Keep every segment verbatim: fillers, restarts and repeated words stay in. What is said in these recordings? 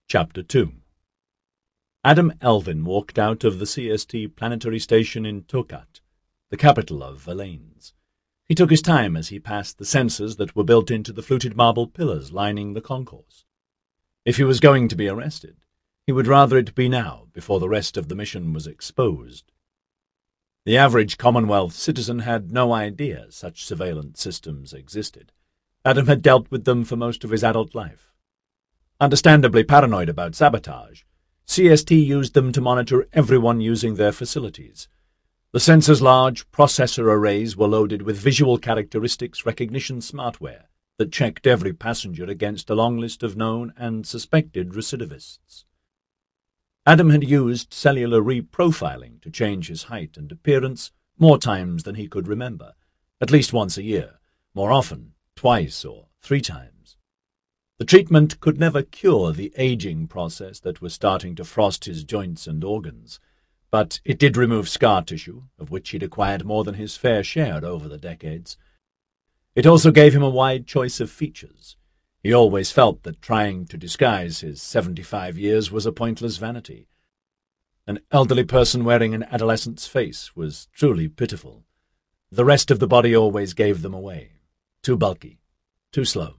Chapter two. Adam Elvin walked out of the C S T planetary station in Tokat, the capital of Valens. He took his time as he passed the sensors that were built into the fluted marble pillars lining the concourse. If he was going to be arrested, he would rather it be now, before the rest of the mission was exposed. The average Commonwealth citizen had no idea such surveillance systems existed. Adam had dealt with them for most of his adult life. Understandably paranoid about sabotage, C S T used them to monitor everyone using their facilities. The sensor's large processor arrays were loaded with visual characteristics recognition smartware that checked every passenger against a long list of known and suspected recidivists. Adam had used cellular reprofiling to change his height and appearance more times than he could remember, at least once a year, more often twice or three times. The treatment could never cure the aging process that was starting to frost his joints and organs, but it did remove scar tissue, of which he'd acquired more than his fair share over the decades. It also gave him a wide choice of features. He always felt that trying to disguise his seventy-five years was a pointless vanity. An elderly person wearing an adolescent's face was truly pitiful. The rest of the body always gave them away. Too bulky, too slow.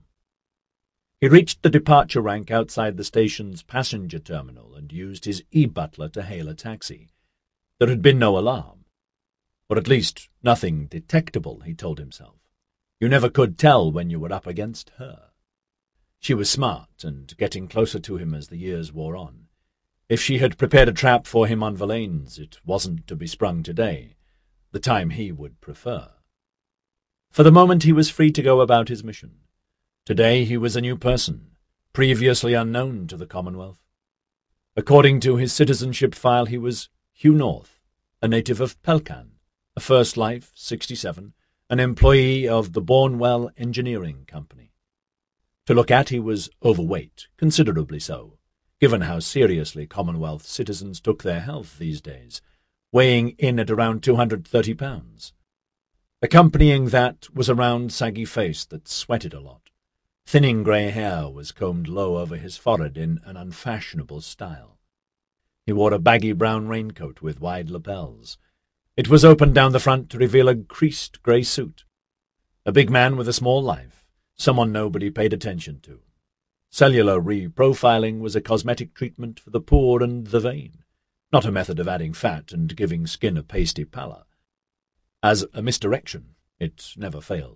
He reached the departure rank outside the station's passenger terminal and used his e-butler to hail a taxi. There had been no alarm, or at least nothing detectable, he told himself. You never could tell when you were up against her. She was smart and getting closer to him as the years wore on. If she had prepared a trap for him on Valens, it wasn't to be sprung today, the time he would prefer. For the moment he was free to go about his mission. Today he was a new person, previously unknown to the Commonwealth. According to his citizenship file, he was Hugh North, a native of Pelkan, a First Life, sixty-seven, an employee of the Bournewell Engineering Company. To look at, he was overweight, considerably so, given how seriously Commonwealth citizens took their health these days, weighing in at around two hundred thirty pounds. Accompanying that was a round, saggy face that sweated a lot. Thinning grey hair was combed low over his forehead in an unfashionable style. He wore a baggy brown raincoat with wide lapels. It was opened down the front to reveal a creased grey suit. A big man with a small life, someone nobody paid attention to. Cellular reprofiling was a cosmetic treatment for the poor and the vain, not a method of adding fat and giving skin a pasty pallor. As a misdirection, it never failed.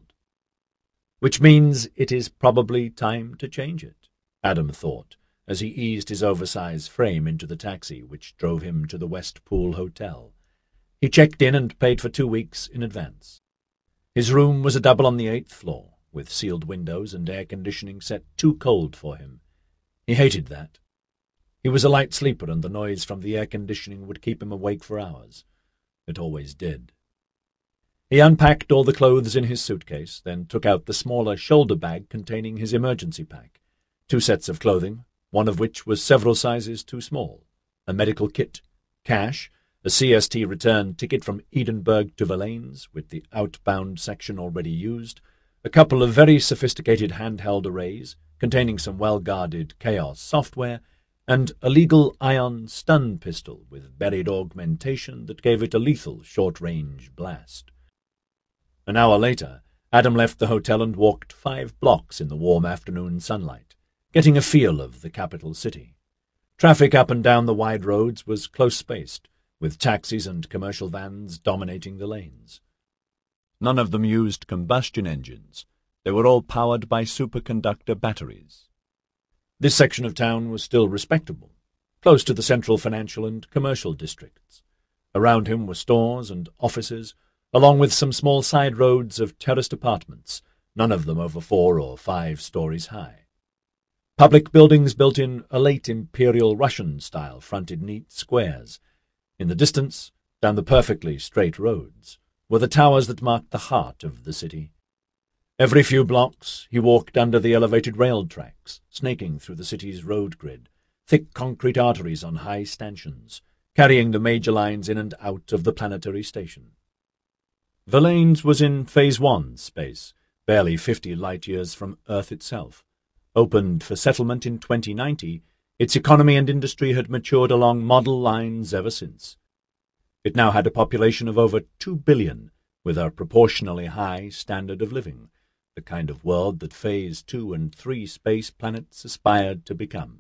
Which means it is probably time to change it, Adam thought, as he eased his oversized frame into the taxi which drove him to the Westpool Hotel. He checked in and paid for two weeks in advance. His room was a double on the eighth floor, with sealed windows and air conditioning set too cold for him. He hated that. He was a light sleeper, and the noise from the air conditioning would keep him awake for hours. It always did. He unpacked all the clothes in his suitcase, then took out the smaller shoulder bag containing his emergency pack. Two sets of clothing, one of which was several sizes too small, a medical kit, cash, a C S T return ticket from Edinburgh to Valens, with the outbound section already used, a couple of very sophisticated handheld arrays containing some well-guarded Chaos software, and a legal ion stun pistol with buried augmentation that gave it a lethal short-range blast. An hour later, Adam left the hotel and walked five blocks in the warm afternoon sunlight, getting a feel of the capital city. Traffic up and down the wide roads was close-spaced, with taxis and commercial vans dominating the lanes. None of them used combustion engines. They were all powered by superconductor batteries. This section of town was still respectable, close to the central financial and commercial districts. Around him were stores and offices, along with some small side roads of terraced apartments, none of them over four or five stories high. Public buildings built in a late Imperial Russian style fronted neat squares. In the distance, down the perfectly straight roads, were the towers that marked the heart of the city. Every few blocks he walked under the elevated rail tracks, snaking through the city's road grid, thick concrete arteries on high stanchions, carrying the major lines in and out of the planetary station. Valens was in Phase One space, barely fifty light-years from Earth itself. Opened for settlement in twenty ninety, Its economy and industry had matured along model lines ever since. It now had a population of over two billion, with a proportionally high standard of living, the kind of world that Phase Two and Three space planets aspired to become.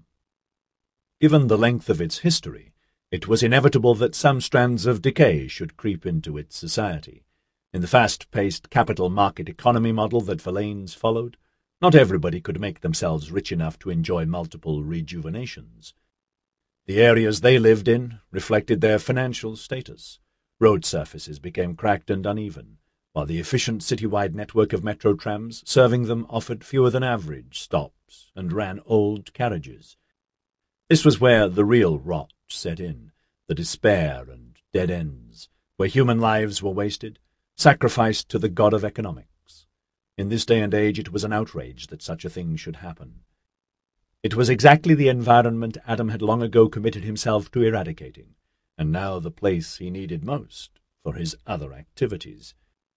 Given the length of its history, it was inevitable that some strands of decay should creep into its society. In the fast-paced capital market economy model that Verlaines followed, not everybody could make themselves rich enough to enjoy multiple rejuvenations. The areas they lived in reflected their financial status. Road surfaces became cracked and uneven, while the efficient citywide network of metro trams serving them offered fewer than average stops and ran old carriages. This was where the real rot set in, the despair and dead ends, where human lives were wasted, sacrificed to the god of economics. In this day and age it was an outrage that such a thing should happen. It was exactly the environment Adam had long ago committed himself to eradicating, and now the place he needed most for his other activities.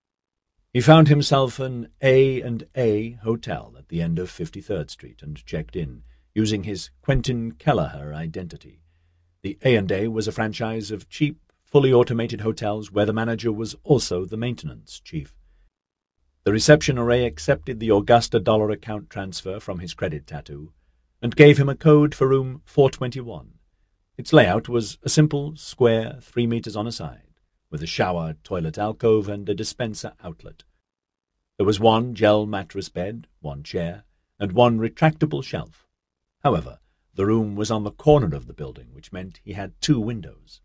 He found himself an A and A hotel at the end of fifty-third Street and checked in, using his Quentin Kelleher identity. The A and A was a franchise of cheap, fully automated hotels where the manager was also the maintenance chief. The reception array accepted the Augusta dollar account transfer from his credit tattoo and gave him a code for room four twenty-one. Its layout was a simple square three meters on a side, with a shower, toilet alcove, and a dispenser outlet. There was one gel mattress bed, one chair, and one retractable shelf. However, the room was on the corner of the building, which meant he had two windows.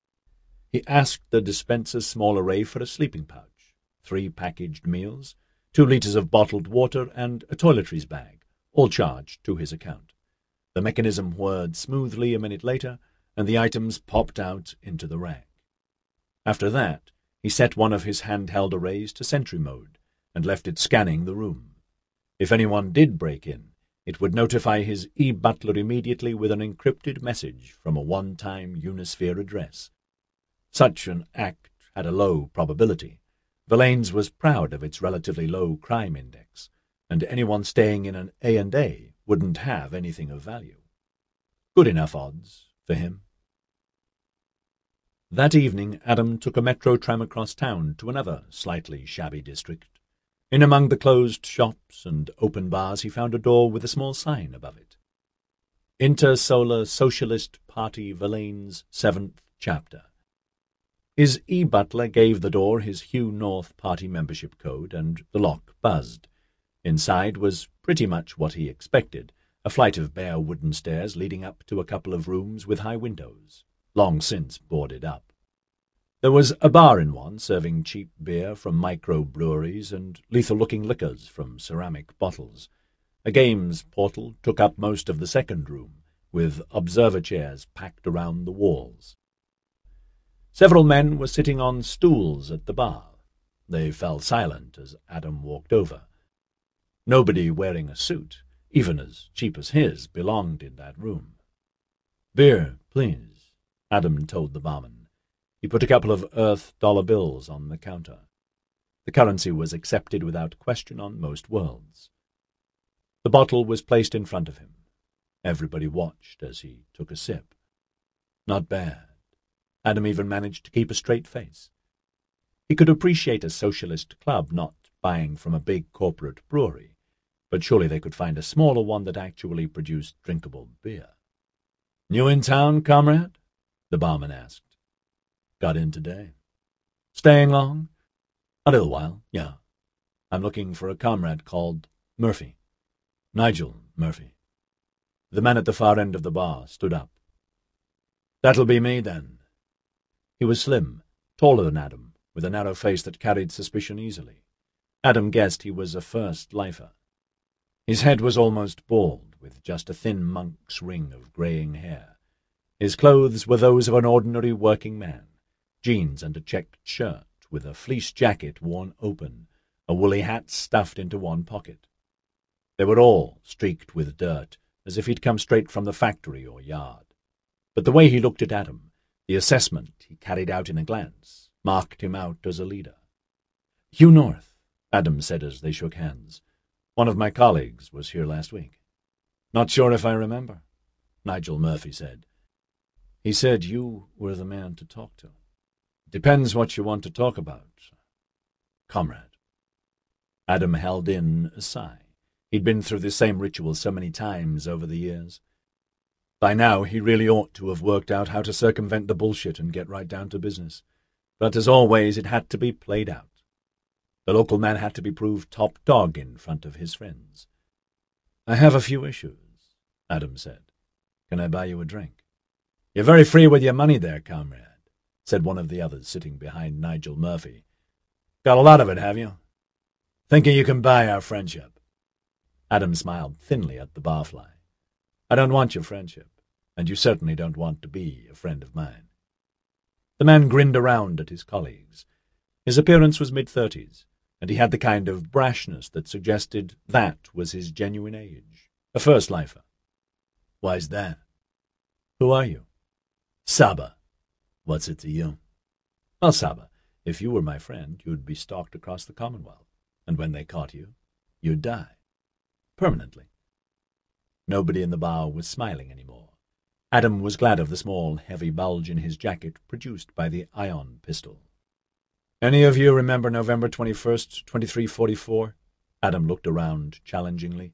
He asked the dispenser's small array for a sleeping pouch, three packaged meals, two liters of bottled water, and a toiletries bag, all charged to his account. The mechanism whirred smoothly a minute later, and the items popped out into the rack. After that, he set one of his handheld arrays to sentry mode and left it scanning the room. If anyone did break in, it would notify his e-butler immediately with an encrypted message from a one-time Unisphere address. Such an act had a low probability. Verlaines was proud of its relatively low crime index, and anyone staying in an A and A wouldn't have anything of value. Good enough odds for him. That evening Adam took a metro tram across town to another slightly shabby district. In among the closed shops and open bars he found a door with a small sign above it. Intersolar Socialist Party Verlaines, seventh Chapter. His e-butler gave the door his Hugh North Party membership code, and the lock buzzed. Inside was pretty much what he expected, a flight of bare wooden stairs leading up to a couple of rooms with high windows, long since boarded up. There was a bar in one, serving cheap beer from micro-breweries and lethal-looking liquors from ceramic bottles. A games portal took up most of the second room, with observer chairs packed around the walls. Several men were sitting on stools at the bar. They fell silent as Adam walked over. Nobody wearing a suit, even as cheap as his, belonged in that room. "Beer, please," Adam told the barman. He put a couple of Earth dollar bills on the counter. The currency was accepted without question on most worlds. The bottle was placed in front of him. Everybody watched as he took a sip. Not bad. Adam even managed to keep a straight face. He could appreciate a socialist club not buying from a big corporate brewery, but surely they could find a smaller one that actually produced drinkable beer. "New in town, comrade?" the barman asked. "Got in today." "Staying long?" "A little while, yeah. I'm looking for a comrade called Murphy. Nigel Murphy." The man at the far end of the bar stood up. "That'll be me, then." He was slim, taller than Adam, with a narrow face that carried suspicion easily. Adam guessed he was a first lifer. His head was almost bald, with just a thin monk's ring of greying hair. His clothes were those of an ordinary working man, jeans and a checked shirt, with a fleece jacket worn open, a woolly hat stuffed into one pocket. They were all streaked with dirt, as if he'd come straight from the factory or yard. But the way he looked at Adam, the assessment he carried out in a glance, marked him out as a leader. "Hugh North," Adam said as they shook hands. "One of my colleagues was here last week." "Not sure if I remember." Nigel Murphy said. He said you were the man to talk to. Depends what you want to talk about, comrade. Adam held in a sigh. He'd been through the same ritual so many times over the years. By now, he really ought to have worked out how to circumvent the bullshit and get right down to business. But as always, it had to be played out. The local man had to be proved top dog in front of his friends. I have a few issues, Adam said. Can I buy you a drink? You're very free with your money there, comrade, said one of the others sitting behind Nigel Murphy. Got a lot of it, have you? Thinking you can buy our friendship. Adam smiled thinly at the barfly. I don't want your friendship, and you certainly don't want to be a friend of mine. The man grinned around at his colleagues. His appearance was mid-thirties, and he had the kind of brashness that suggested that was his genuine age, a first-lifer. Why's that? Who are you? Saba. What's it to you? Well, Saba, if you were my friend, you'd be stalked across the Commonwealth, and when they caught you, you'd die. Permanently. Nobody in the bar was smiling anymore. Adam was glad of the small, heavy bulge in his jacket produced by the ion pistol. Any of you remember November twenty-first, twenty-three forty-four? Adam looked around challengingly.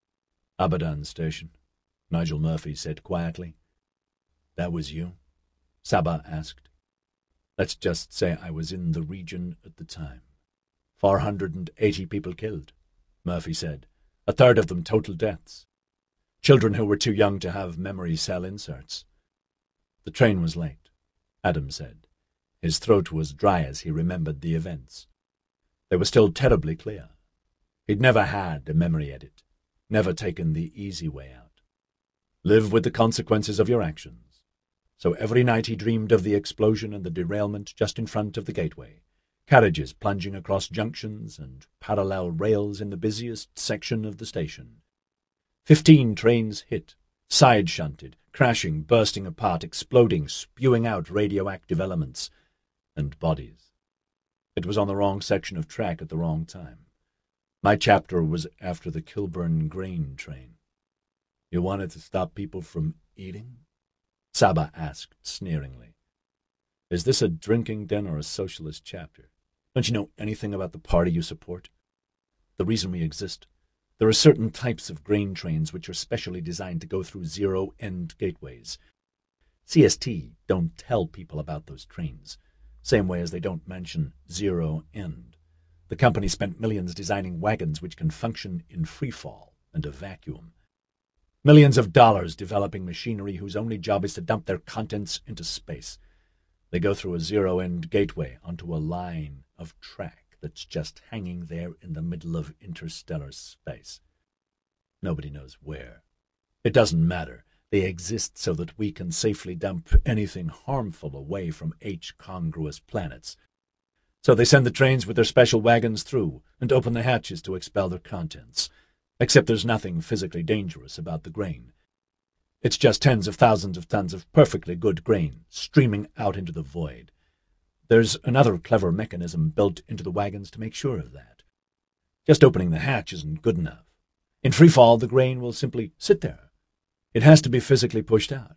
Abadan Station, Nigel Murphy said quietly. That was you? Saba asked. Let's just say I was in the region at the time. Four hundred and eighty people killed, Murphy said. A third of them total deaths. Children who were too young to have memory cell inserts. The train was late, Adam said. His throat was dry as he remembered the events. They were still terribly clear. He'd never had a memory edit, never taken the easy way out. Live with the consequences of your actions. So every night he dreamed of the explosion and the derailment just in front of the gateway, carriages plunging across junctions and parallel rails in the busiest section of the station. Fifteen trains hit, side-shunted, crashing, bursting apart, exploding, spewing out radioactive elements and bodies. It was on the wrong section of track at the wrong time. My chapter was after the Kilburn grain train. You wanted to stop people from eating? Saba asked sneeringly. Is this a drinking den or a socialist chapter? Don't you know anything about the party you support? The reason we exist? There are certain types of grain trains which are specially designed to go through zero-end gateways. C S T don't tell people about those trains, same way as they don't mention zero-end. The company spent millions designing wagons which can function in free-fall and a vacuum. Millions of dollars developing machinery whose only job is to dump their contents into space. They go through a zero-end gateway onto a line of track that's just hanging there in the middle of interstellar space. Nobody knows where. It doesn't matter. They exist so that we can safely dump anything harmful away from H-congruous planets. So they send the trains with their special wagons through and open the hatches to expel their contents. Except there's nothing physically dangerous about the grain. It's just tens of thousands of tons of perfectly good grain streaming out into the void. There's another clever mechanism built into the wagons to make sure of that. Just opening the hatch isn't good enough. In free fall, the grain will simply sit there. It has to be physically pushed out.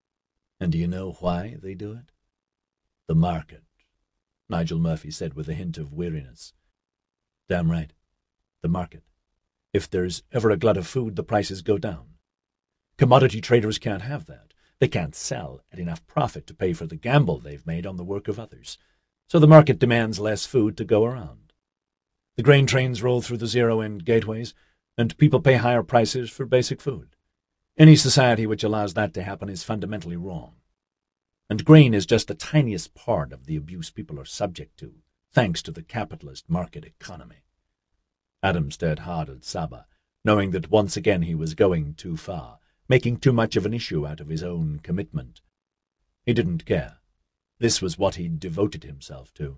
And do you know why they do it? The market, Nigel Murphy said with a hint of weariness. Damn right. The market. If there's ever a glut of food, the prices go down. Commodity traders can't have that. They can't sell at enough profit to pay for the gamble they've made on the work of others. So the market demands less food to go around. The grain trains roll through the zero-end gateways, and people pay higher prices for basic food. Any society which allows that to happen is fundamentally wrong. And grain is just the tiniest part of the abuse people are subject to, thanks to the capitalist market economy. Adam stared hard at Saba, knowing that once again he was going too far, making too much of an issue out of his own commitment. He didn't care. This was what he'd devoted himself to.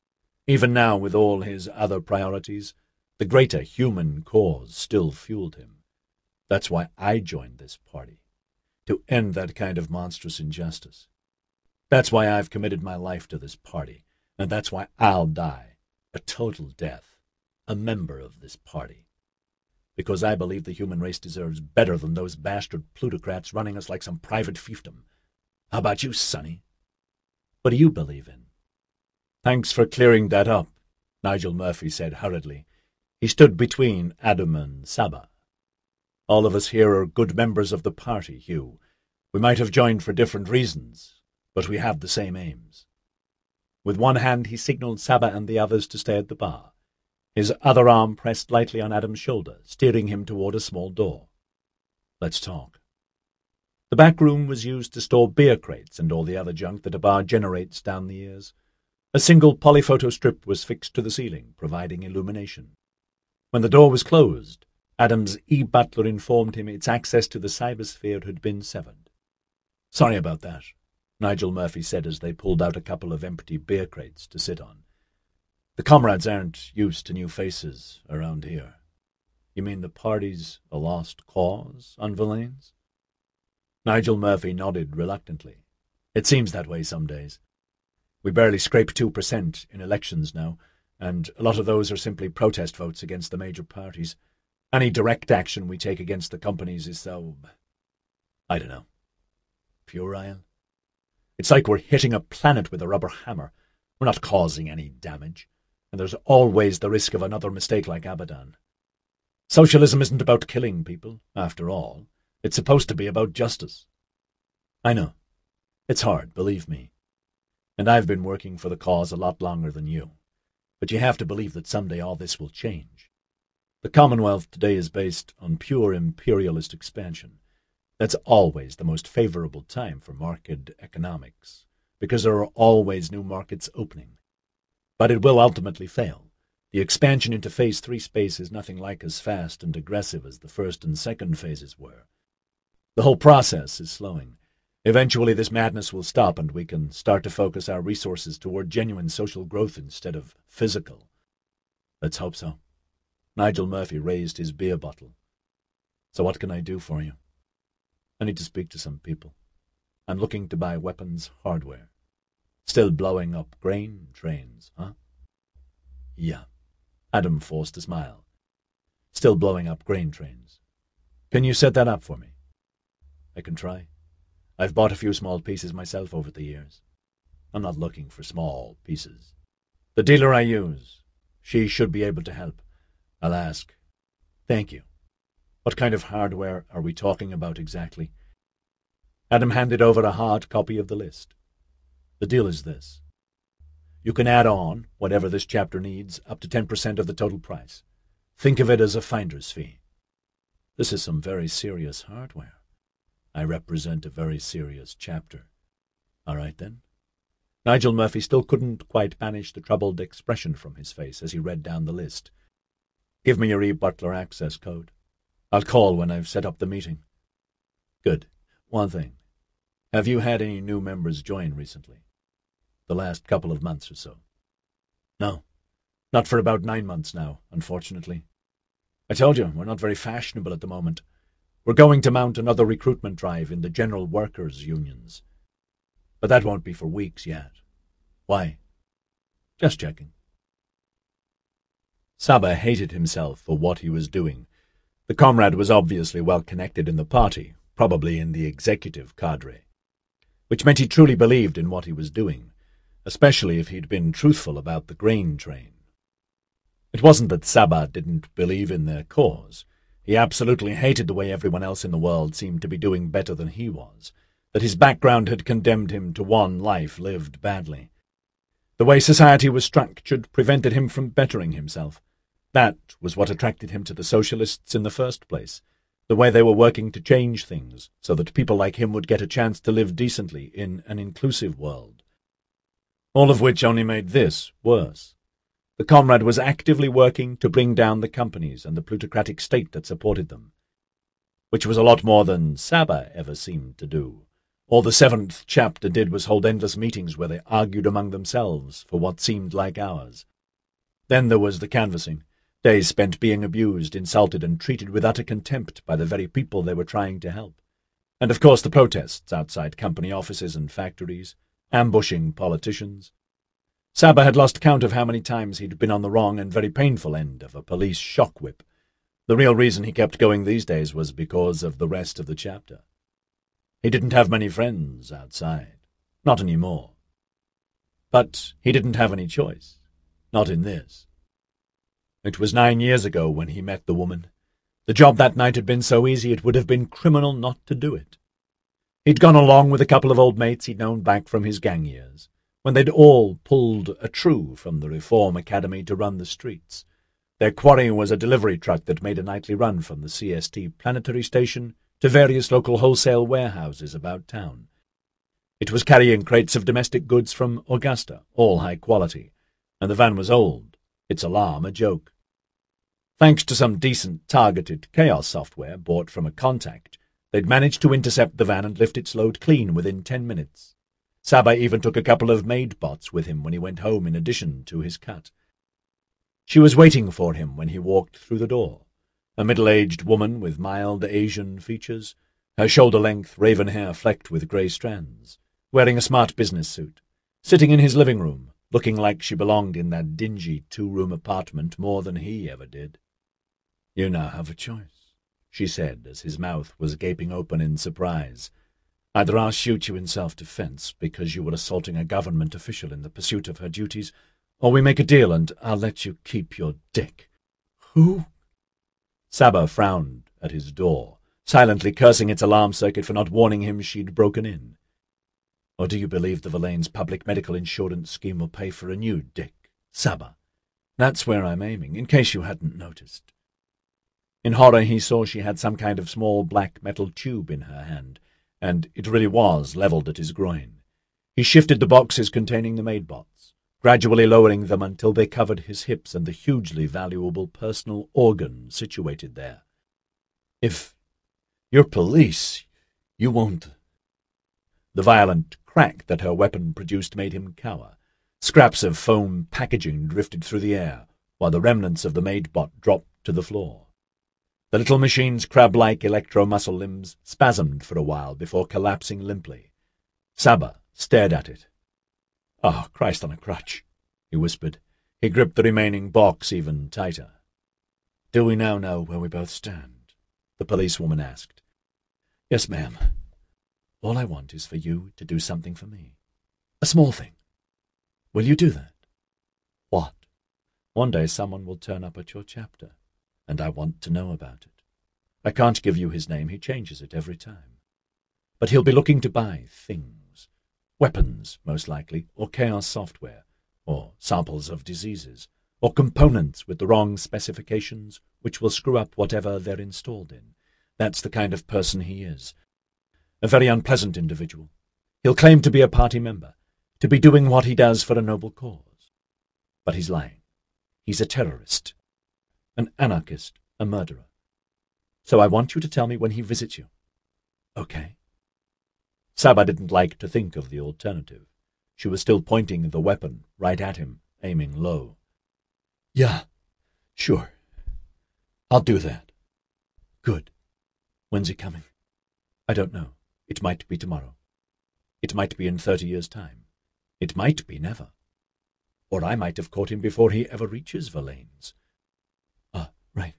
Even now, with all his other priorities, the greater human cause still fueled him. That's why I joined this party, to end that kind of monstrous injustice. That's why I've committed my life to this party, and that's why I'll die, a total death, a member of this party. because I believe the human race deserves better than those bastard plutocrats running us like some private fiefdom. How about you, Sonny? What do you believe in? Thanks for clearing that up, Nigel Murphy said hurriedly. He stood between Adam and Saba. All of us here are good members of the party, Hugh. We might have joined for different reasons, but we have the same aims. With one hand he signalled Saba and the others to stay at the bar. His other arm pressed lightly on Adam's shoulder, steering him toward a small door. Let's talk. The back room was used to store beer crates and all the other junk that a bar generates down the years. A single polyphoto strip was fixed to the ceiling, providing illumination. When the door was closed, Adam's e-butler informed him its access to the cybersphere had been severed. Sorry about that, Nigel Murphy said as they pulled out a couple of empty beer crates to sit on. The comrades aren't used to new faces around here. You mean the party's a lost cause on Verlaines? Nigel Murphy nodded reluctantly. It seems that way some days. We barely scrape two percent in elections now, and a lot of those are simply protest votes against the major parties. Any direct action we take against the companies is so... I don't know. Puerile? It's like we're hitting a planet with a rubber hammer. We're not causing any damage, and there's always the risk of another mistake like Abadan. Socialism isn't about killing people, after all. It's supposed to be about justice. I know. It's hard, believe me. And I've been working for the cause a lot longer than you. But you have to believe that someday all this will change. The Commonwealth today is based on pure imperialist expansion. That's always the most favorable time for market economics, because there are always new markets opening. But it will ultimately fail. The expansion into Phase three space is nothing like as fast and aggressive as the first and second phases were. The whole process is slowing. Eventually this madness will stop and we can start to focus our resources toward genuine social growth instead of physical. Let's hope so. Nigel Murphy raised his beer bottle. So what can I do for you? I need to speak to some people. I'm looking to buy weapons hardware. Still blowing up grain trains, huh? Yeah. Adam forced a smile. Still blowing up grain trains. Can you set that up for me? I can try. I've bought a few small pieces myself over the years. I'm not looking for small pieces. The dealer I use, she should be able to help. I'll ask. Thank you. What kind of hardware are we talking about exactly? Adam handed over a hard copy of the list. The deal is this. You can add on whatever this chapter needs, up to ten percent of the total price. Think of it as a finder's fee. This is some very serious hardware. I represent a very serious chapter. All right, then. Nigel Murphy still couldn't quite banish the troubled expression from his face as he read down the list. Give me your e-butler access code. I'll call when I've set up the meeting. Good. One thing. Have you had any new members join recently? The last couple of months or so? No. Not for about nine months now, unfortunately. I told you, we're not very fashionable at the moment. We're going to mount another recruitment drive in the general workers' unions. But that won't be for weeks yet. Why? Just checking. Saba hated himself for what he was doing. The comrade was obviously well connected in the party, probably in the executive cadre, which meant he truly believed in what he was doing, especially if he'd been truthful about the grain train. It wasn't that Saba didn't believe in their cause. He absolutely hated the way everyone else in the world seemed to be doing better than he was, that his background had condemned him to one life lived badly. The way society was structured prevented him from bettering himself. That was what attracted him to the socialists in the first place, the way they were working to change things so that people like him would get a chance to live decently in an inclusive world. All of which only made this worse. The comrade was actively working to bring down the companies and the plutocratic state that supported them, which was a lot more than Saba ever seemed to do. All the seventh chapter did was hold endless meetings where they argued among themselves for what seemed like hours. Then there was the canvassing, days spent being abused, insulted, and treated with utter contempt by the very people they were trying to help. And of course the protests outside company offices and factories, ambushing politicians. Saba had lost count of how many times he'd been on the wrong and very painful end of a police shock whip. The real reason he kept going these days was because of the rest of the chapter. He didn't have many friends outside. Not anymore. But he didn't have any choice. Not in this. It was nine years ago when he met the woman. The job that night had been so easy it would have been criminal not to do it. He'd gone along with a couple of old mates he'd known back from his gang years, when they'd all pulled a true from the Reform Academy to run the streets. Their quarry was a delivery truck that made a nightly run from the C S T planetary station to various local wholesale warehouses about town. It was carrying crates of domestic goods from Augusta, all high quality, and the van was old, its alarm a joke. Thanks to some decent targeted chaos software bought from a contact, they'd managed to intercept the van and lift its load clean within ten minutes. Saba even took a couple of maid bots with him when he went home in addition to his cut. She was waiting for him when he walked through the door, a middle-aged woman with mild Asian features, her shoulder-length raven hair flecked with grey strands, wearing a smart business suit, sitting in his living room, looking like she belonged in that dingy two-room apartment more than he ever did. "You now have a choice," she said, as his mouth was gaping open in surprise. "Either I'll shoot you in self-defense because you were assaulting a government official in the pursuit of her duties, or we make a deal and I'll let you keep your dick." "Who?" Saba frowned at his door, silently cursing its alarm circuit for not warning him she'd broken in. "Or do you believe the Verlaine's public medical insurance scheme will pay for a new dick, Saba? That's where I'm aiming, in case you hadn't noticed." In horror he saw she had some kind of small black metal tube in her hand, and it really was levelled at his groin. He shifted the boxes containing the maid-bots, gradually lowering them until they covered his hips and the hugely valuable personal organ situated there. "If you're police, you won't—" The violent crack that her weapon produced made him cower. Scraps of foam packaging drifted through the air, while the remnants of the maid-bot dropped to the floor. The little machine's crab-like electro-muscle limbs spasmed for a while before collapsing limply. Saba stared at it. "Oh, Christ on a crutch," he whispered. He gripped the remaining box even tighter. "Do we now know where we both stand?" the policewoman asked. "Yes, ma'am. All I want is for you to do something for me. A small thing. Will you do that?" "What?" "One day someone will turn up at your chapter, and I want to know about it. I can't give you his name, he changes it every time. But he'll be looking to buy things. Weapons, most likely, or chaos software, or samples of diseases, or components with the wrong specifications which will screw up whatever they're installed in. That's the kind of person he is. A very unpleasant individual. He'll claim to be a party member, to be doing what he does for a noble cause. But he's lying. He's a terrorist. An anarchist, a murderer. So I want you to tell me when he visits you. Okay?" Saba didn't like to think of the alternative. She was still pointing the weapon right at him, aiming low. "Yeah, sure. I'll do that." "Good. When's he coming?" "I don't know. It might be tomorrow. It might be in thirty years' time. It might be never. Or I might have caught him before he ever reaches Verlaine's." "Ah, right.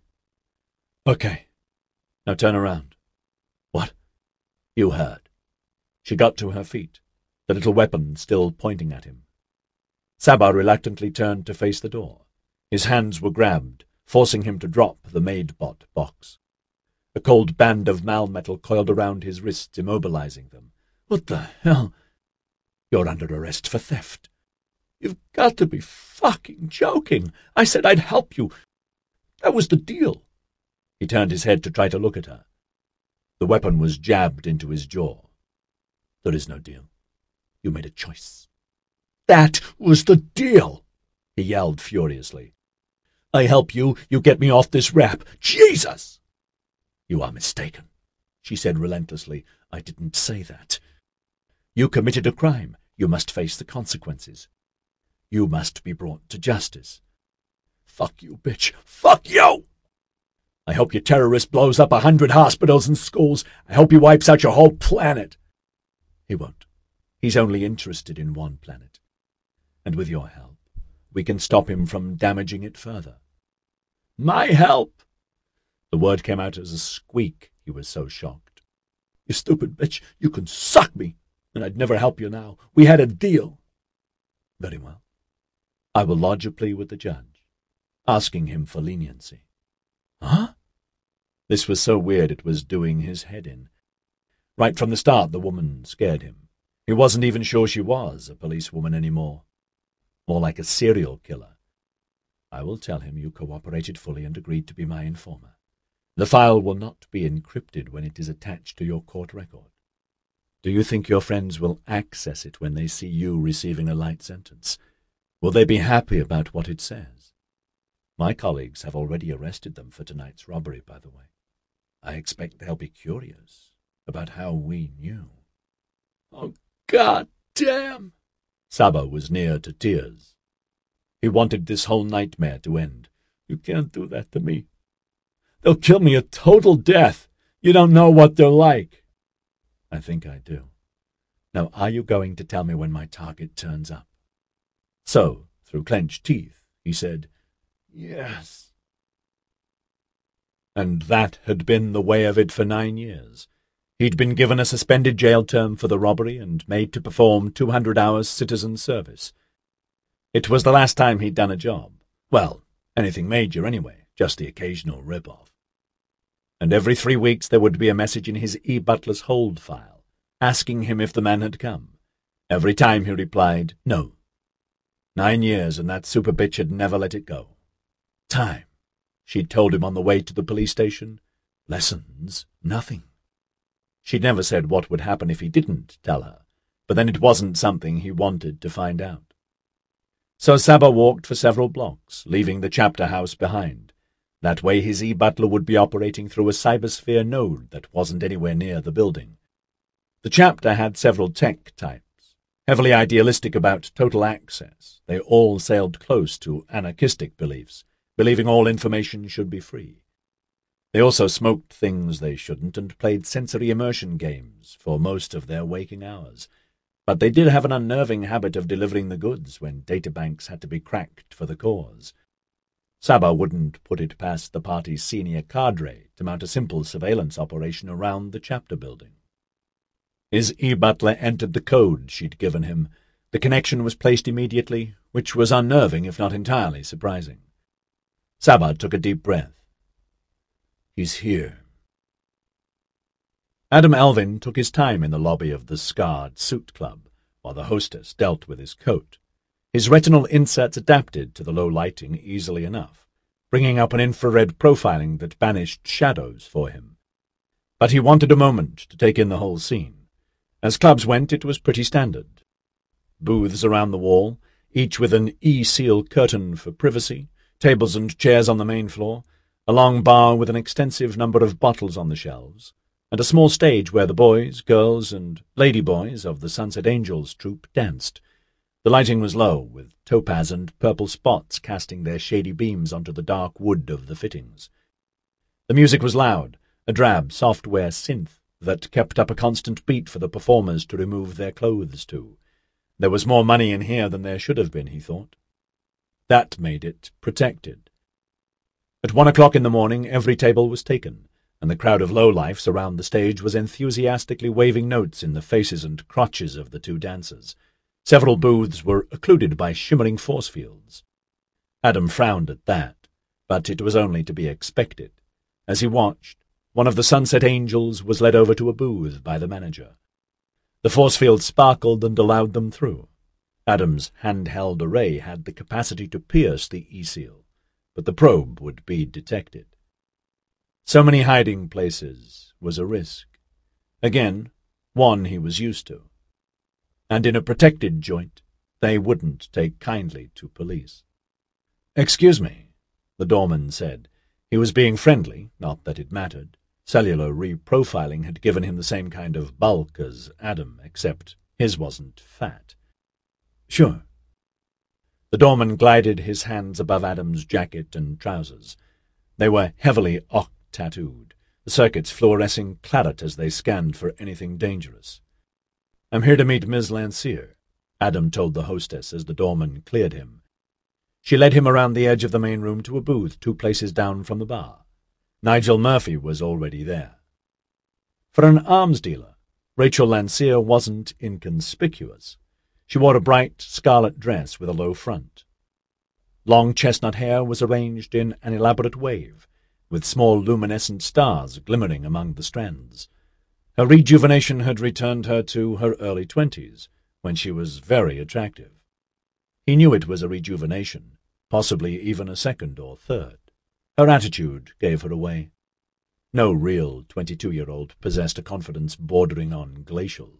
Okay. Now turn around." "What?" "You heard." She got to her feet, the little weapon still pointing at him. Saba reluctantly turned to face the door. His hands were grabbed, forcing him to drop the maid-bot box. A cold band of malmetal coiled around his wrists, immobilizing them. "What the hell?" "You're under arrest for theft." "You've got to be fucking joking. I said I'd help you. That was the deal." He turned his head to try to look at her. The weapon was jabbed into his jaw. "There is no deal. You made a choice." "That was the deal," he yelled furiously. "I help you, you get me off this rap. Jesus!" "You are mistaken," she said relentlessly. "I didn't say that. You committed a crime. You must face the consequences. You must be brought to justice." "Fuck you, bitch. Fuck you! I hope your terrorist blows up a hundred hospitals and schools. I hope he wipes out your whole planet." "He won't. He's only interested in one planet. And with your help, we can stop him from damaging it further." "My help? The word came out as a squeak, he was so shocked. "You stupid bitch, you can suck me, and I'd never help you now. We had a deal." "Very well. I will lodge a plea with the judge, asking him for leniency." "Huh?" This was so weird it was doing his head in. Right from the start, the woman scared him. He wasn't even sure she was a policewoman anymore. More like a serial killer. "I will tell him you cooperated fully and agreed to be my informer. The file will not be encrypted when it is attached to your court record. Do you think your friends will access it when they see you receiving a light sentence? Will they be happy about what it says? My colleagues have already arrested them for tonight's robbery, by the way. I expect they'll be curious about how we knew." "Oh, God damn!" Saba was near to tears. He wanted this whole nightmare to end. "You can't do that to me. They'll kill me a total death. You don't know what they're like." "I think I do. Now, are you going to tell me when my target turns up?" So, through clenched teeth, he said, "Yes." And that had been the way of it for nine years. He'd been given a suspended jail term for the robbery and made to perform two hundred hours citizen service. It was the last time he'd done a job. Well, anything major anyway, just the occasional rip-off. And every three weeks there would be a message in his e-butler's hold file, asking him if the man had come. Every time he replied, no. Nine years, and that super bitch had never let it go. Time, she'd told him on the way to the police station. Lessons, nothing. She'd never said what would happen if he didn't tell her, but then it wasn't something he wanted to find out. So Saba walked for several blocks, leaving the chapter house behind. That way his e-butler would be operating through a cybersphere node that wasn't anywhere near the building. The chapter had several tech types, heavily idealistic about total access. They all sailed close to anarchistic beliefs, believing all information should be free. They also smoked things they shouldn't and played sensory immersion games for most of their waking hours. But they did have an unnerving habit of delivering the goods when databanks had to be cracked for the cause. Saba wouldn't put it past the party's senior cadre to mount a simple surveillance operation around the chapter building. His e-butler entered the code she'd given him. The connection was placed immediately, which was unnerving if not entirely surprising. Saba took a deep breath. He's here. Adam Elvin took his time in the lobby of the Scarred Suit Club, while the hostess dealt with his coat. His retinal inserts adapted to the low lighting easily enough, bringing up an infrared profiling that banished shadows for him. But he wanted a moment to take in the whole scene. As clubs went, it was pretty standard. Booths around the wall, each with an E-seal curtain for privacy, tables and chairs on the main floor, a long bar with an extensive number of bottles on the shelves, and a small stage where the boys, girls, and ladyboys of the Sunset Angels troupe danced. The lighting was low, with topaz and purple spots casting their shady beams onto the dark wood of the fittings. The music was loud, a drab software synth that kept up a constant beat for the performers to remove their clothes to. There was more money in here than there should have been, he thought. That made it protected. At one o'clock in the morning, every table was taken, and the crowd of lowlifes around the stage was enthusiastically waving notes in the faces and crotches of the two dancers. Several booths were occluded by shimmering force fields. Adam frowned at that, but it was only to be expected. As he watched, one of the Sunset Angels was led over to a booth by the manager. The force field sparkled and allowed them through. Adam's handheld array had the capacity to pierce the E-seal, but the probe would be detected. So many hiding places was a risk. Again, one he was used to. And in a protected joint, they wouldn't take kindly to police. "Excuse me," the doorman said. He was being friendly, not that it mattered. Cellular reprofiling had given him the same kind of bulk as Adam, except his wasn't fat. "Sure." The doorman glided his hands above Adam's jacket and trousers. They were heavily ock-tattooed, the circuits fluorescing claret as they scanned for anything dangerous. "I'm here to meet Miss Lancier," Adam told the hostess as the doorman cleared him. She led him around the edge of the main room to a booth two places down from the bar. Nigel Murphy was already there. For an arms dealer, Rachel Landseer wasn't inconspicuous. She wore a bright scarlet dress with a low front. Long chestnut hair was arranged in an elaborate wave, with small luminescent stars glimmering among the strands. Her rejuvenation had returned her to her early twenties, when she was very attractive. He knew it was a rejuvenation, possibly even a second or third. Her attitude gave her away. No real twenty-two-year-old possessed a confidence bordering on glacial.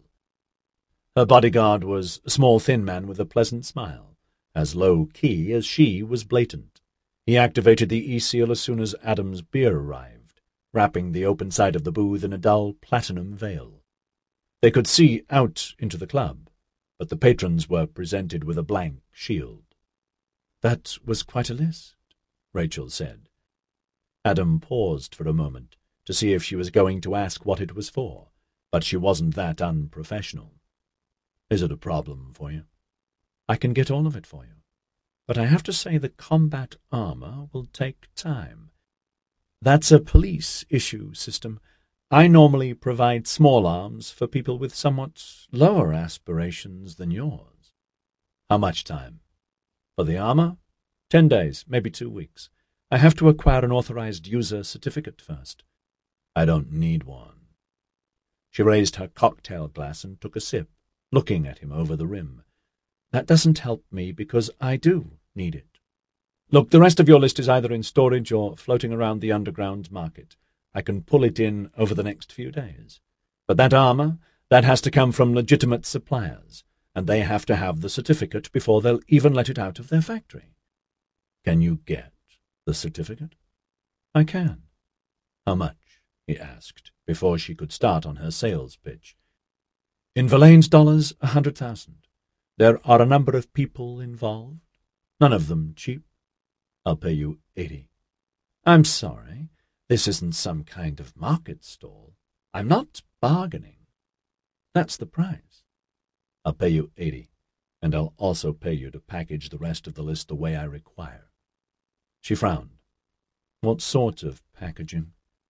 Her bodyguard was a small, thin man with a pleasant smile, as low-key as she was blatant. He activated the E-seal as soon as Adam's beer arrived, wrapping the open side of the booth in a dull platinum veil. They could see out into the club, but the patrons were presented with a blank shield. "That was quite a list," Rachel said. Adam paused for a moment to see if she was going to ask what it was for, but she wasn't that unprofessional. "Is it a problem for you?" "I can get all of it for you, but I have to say the combat armor will take time. That's a police-issue system. I normally provide small arms for people with somewhat lower aspirations than yours." "How much time?" "For the armor? Ten days, maybe two weeks. I have to acquire an authorized user certificate first." "I don't need one." She raised her cocktail glass and took a sip, looking at him over the rim. "That doesn't help me because I do need it. Look, the rest of your list is either in storage or floating around the underground market. I can pull it in over the next few days. But that armor, that has to come from legitimate suppliers, and they have to have the certificate before they'll even let it out of their factory." "Can you get the certificate?" "I can." "How much?" he asked, before she could start on her sales pitch. "In Verlaine's dollars, a hundred thousand. There are a number of people involved, none of them cheap. I'll pay you eighty." "I'm sorry. This isn't some kind of market stall. I'm not bargaining. That's the price." "I'll pay you eighty, and I'll also pay you to package the rest of the list the way I require." She frowned. "What sort of packaging?"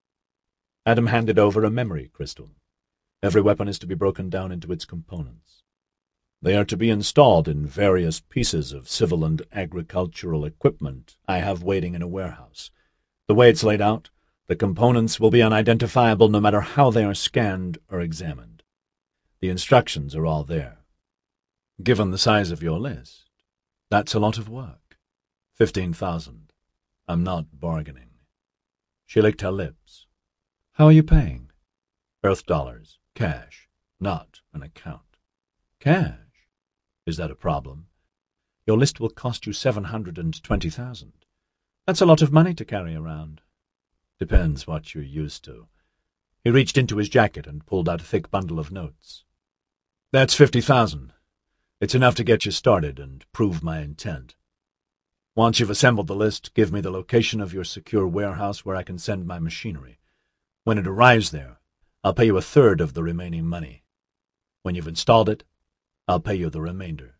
Adam handed over a memory crystal. "Every weapon is to be broken down into its components. They are to be installed in various pieces of civil and agricultural equipment I have waiting in a warehouse. The way it's laid out, the components will be unidentifiable no matter how they are scanned or examined. The instructions are all there. Given the size of your list, that's a lot of work. Fifteen thousand. I'm not bargaining." She licked her lips. "How are you paying?" "Earth dollars. Cash. Not an account." "Cash? Is that a problem? Your list will cost you seven hundred and twenty thousand. That's a lot of money to carry around." "Depends what you're used to." He reached into his jacket and pulled out a thick bundle of notes. "That's fifty thousand. It's enough to get you started and prove my intent. Once you've assembled the list, give me the location of your secure warehouse where I can send my machinery. When it arrives there, I'll pay you a third of the remaining money. When you've installed it, I'll pay you the remainder."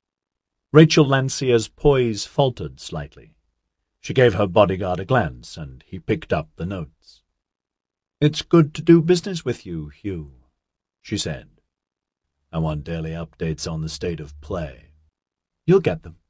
Rachel Landseer's poise faltered slightly. She gave her bodyguard a glance, and he picked up the notes. "It's good to do business with you, Hugh," she said. "I want daily updates on the state of play." "You'll get them."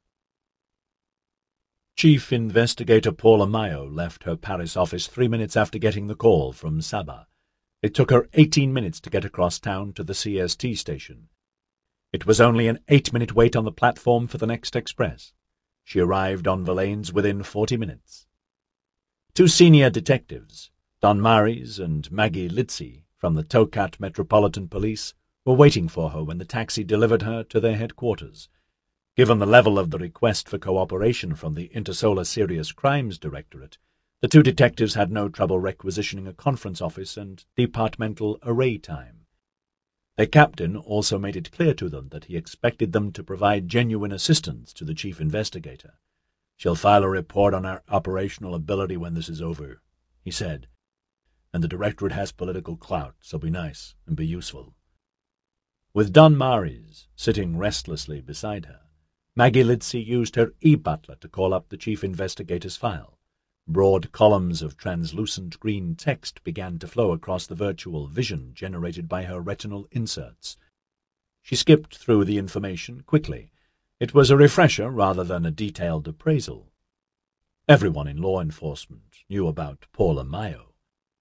Chief Investigator Paula Mayo left her Paris office three minutes after getting the call from Saba. It took her eighteen minutes to get across town to the C S T station. It was only an eight-minute wait on the platform for the next express. She arrived on Verlaine's within forty minutes. Two senior detectives, Don Maris and Maggie Litzy, from the Tokat Metropolitan Police, were waiting for her when the taxi delivered her to their headquarters. Given the level of the request for cooperation from the Intersolar Serious Crimes Directorate, the two detectives had no trouble requisitioning a conference office and departmental array time. Their captain also made it clear to them that he expected them to provide genuine assistance to the chief investigator. "She'll file a report on our operational ability when this is over," he said. "And the directorate has political clout, so be nice and be useful." With Don Maris sitting restlessly beside her, Maggie Litzy used her e-butler to call up the chief investigator's file. Broad columns of translucent green text began to flow across the virtual vision generated by her retinal inserts. She skipped through the information quickly. It was a refresher rather than a detailed appraisal. Everyone in law enforcement knew about Paula Mayo.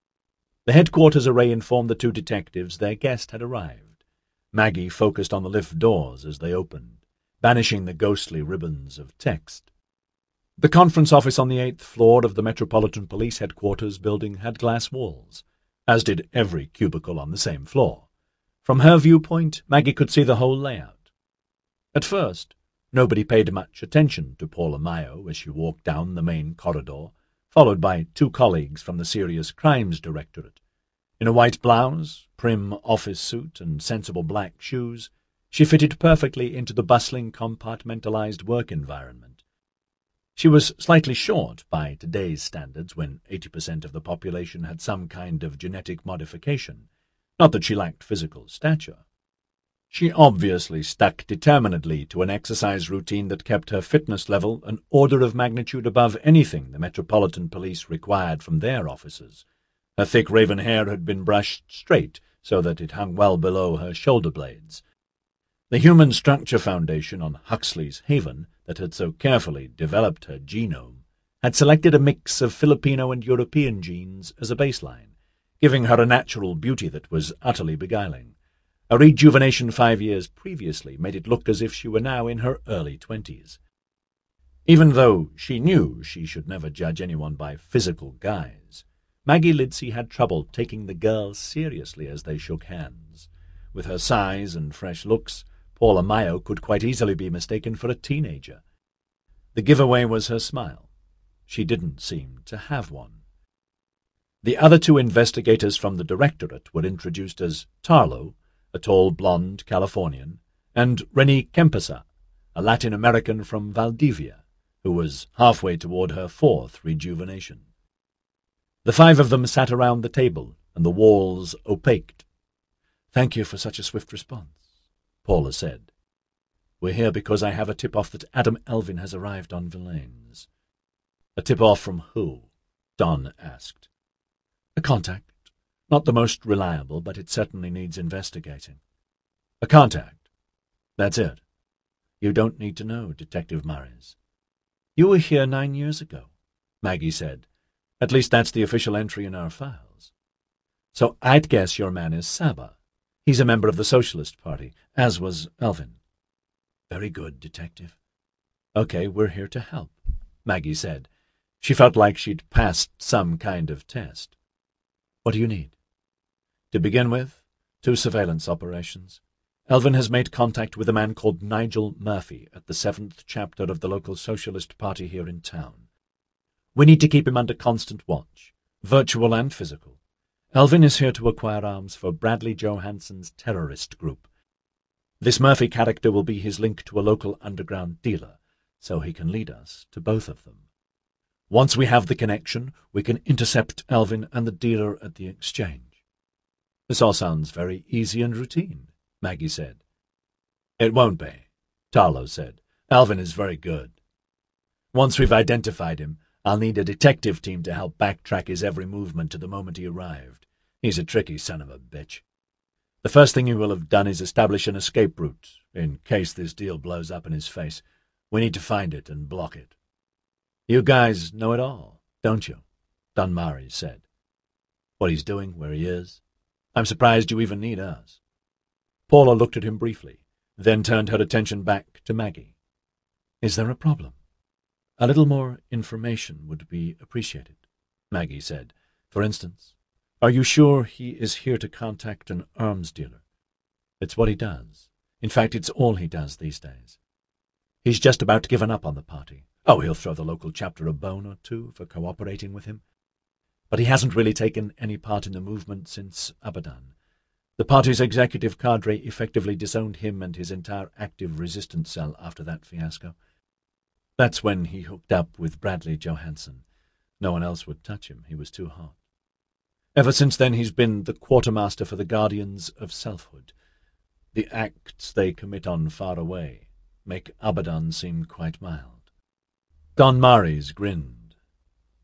The headquarters array informed the two detectives their guest had arrived. Maggie focused on the lift doors as they opened, banishing the ghostly ribbons of text. The conference office on the eighth floor of the Metropolitan Police Headquarters building had glass walls, as did every cubicle on the same floor. From her viewpoint, Maggie could see the whole layout. At first, nobody paid much attention to Paula Mayo as she walked down the main corridor, followed by two colleagues from the Serious Crimes Directorate. In a white blouse, prim office suit, and sensible black shoes, she fitted perfectly into the bustling, compartmentalized work environment. She was slightly short by today's standards, when eighty percent of the population had some kind of genetic modification, not that she lacked physical stature. She obviously stuck determinedly to an exercise routine that kept her fitness level an order of magnitude above anything the Metropolitan Police required from their officers. Her thick raven hair had been brushed straight so that it hung well below her shoulder blades. The Human Structure Foundation on Huxley's Haven, that had so carefully developed her genome, had selected a mix of Filipino and European genes as a baseline, giving her a natural beauty that was utterly beguiling. A rejuvenation five years previously made it look as if she were now in her early twenties. Even though she knew she should never judge anyone by physical guise, Maggie Lidsey had trouble taking the girls seriously as they shook hands. With her size and fresh looks, Paula Mayo could quite easily be mistaken for a teenager. The giveaway was her smile. She didn't seem to have one. The other two investigators from the Directorate were introduced as Tarlo, a tall blonde Californian, and Rennie Kempesa, a Latin American from Valdivia, who was halfway toward her fourth rejuvenation. The five of them sat around the table, and the walls opaqued. "Thank you for such a swift response," Paula said. "We're here because I have a tip-off that Adam Elvin has arrived on Villains." "A tip-off from who?" Don asked. "A contact. Not the most reliable, but it certainly needs investigating." "A contact? That's it? You don't need to know, Detective Murrays." "You were here nine years ago," Maggie said. "At least that's the official entry in our files. So I'd guess your man is Saba. He's a member of the Socialist Party, as was Elvin." "Very good, Detective." "Okay, we're here to help," Maggie said. She felt like she'd passed some kind of test. "What do you need?" "To begin with, two surveillance operations. Elvin has made contact with a man called Nigel Murphy at the seventh chapter of the local Socialist Party here in town. We need to keep him under constant watch, virtual and physical. Elvin is here to acquire arms for Bradley Johansson's terrorist group. This Murphy character will be his link to a local underground dealer, so he can lead us to both of them. Once we have the connection, we can intercept Elvin and the dealer at the exchange." "This all sounds very easy and routine," Maggie said. "It won't be," Tarlo said. "Elvin is very good. Once we've identified him, I'll need a detective team to help backtrack his every movement to the moment he arrived. He's a tricky son of a bitch. The first thing he will have done is establish an escape route, in case this deal blows up in his face. We need to find it and block it." "You guys know it all, don't you?" Don Murray said. "What he's doing, where he is. I'm surprised you even need us." Paula looked at him briefly, then turned her attention back to Maggie. "Is there a problem?" "A little more information would be appreciated," Maggie said. "For instance, are you sure he is here to contact an arms dealer?" "It's what he does. In fact, it's all he does these days. He's just about given up on the party. Oh, he'll throw the local chapter a bone or two for cooperating with him. But he hasn't really taken any part in the movement since Abadan. The party's executive cadre effectively disowned him and his entire active resistance cell after that fiasco. That's when he hooked up with Bradley Johansson. No one else would touch him. He was too hot. Ever since then, he's been the quartermaster for the Guardians of Selfhood. The acts they commit on Far Away make Abadan seem quite mild." Don Mares grinned.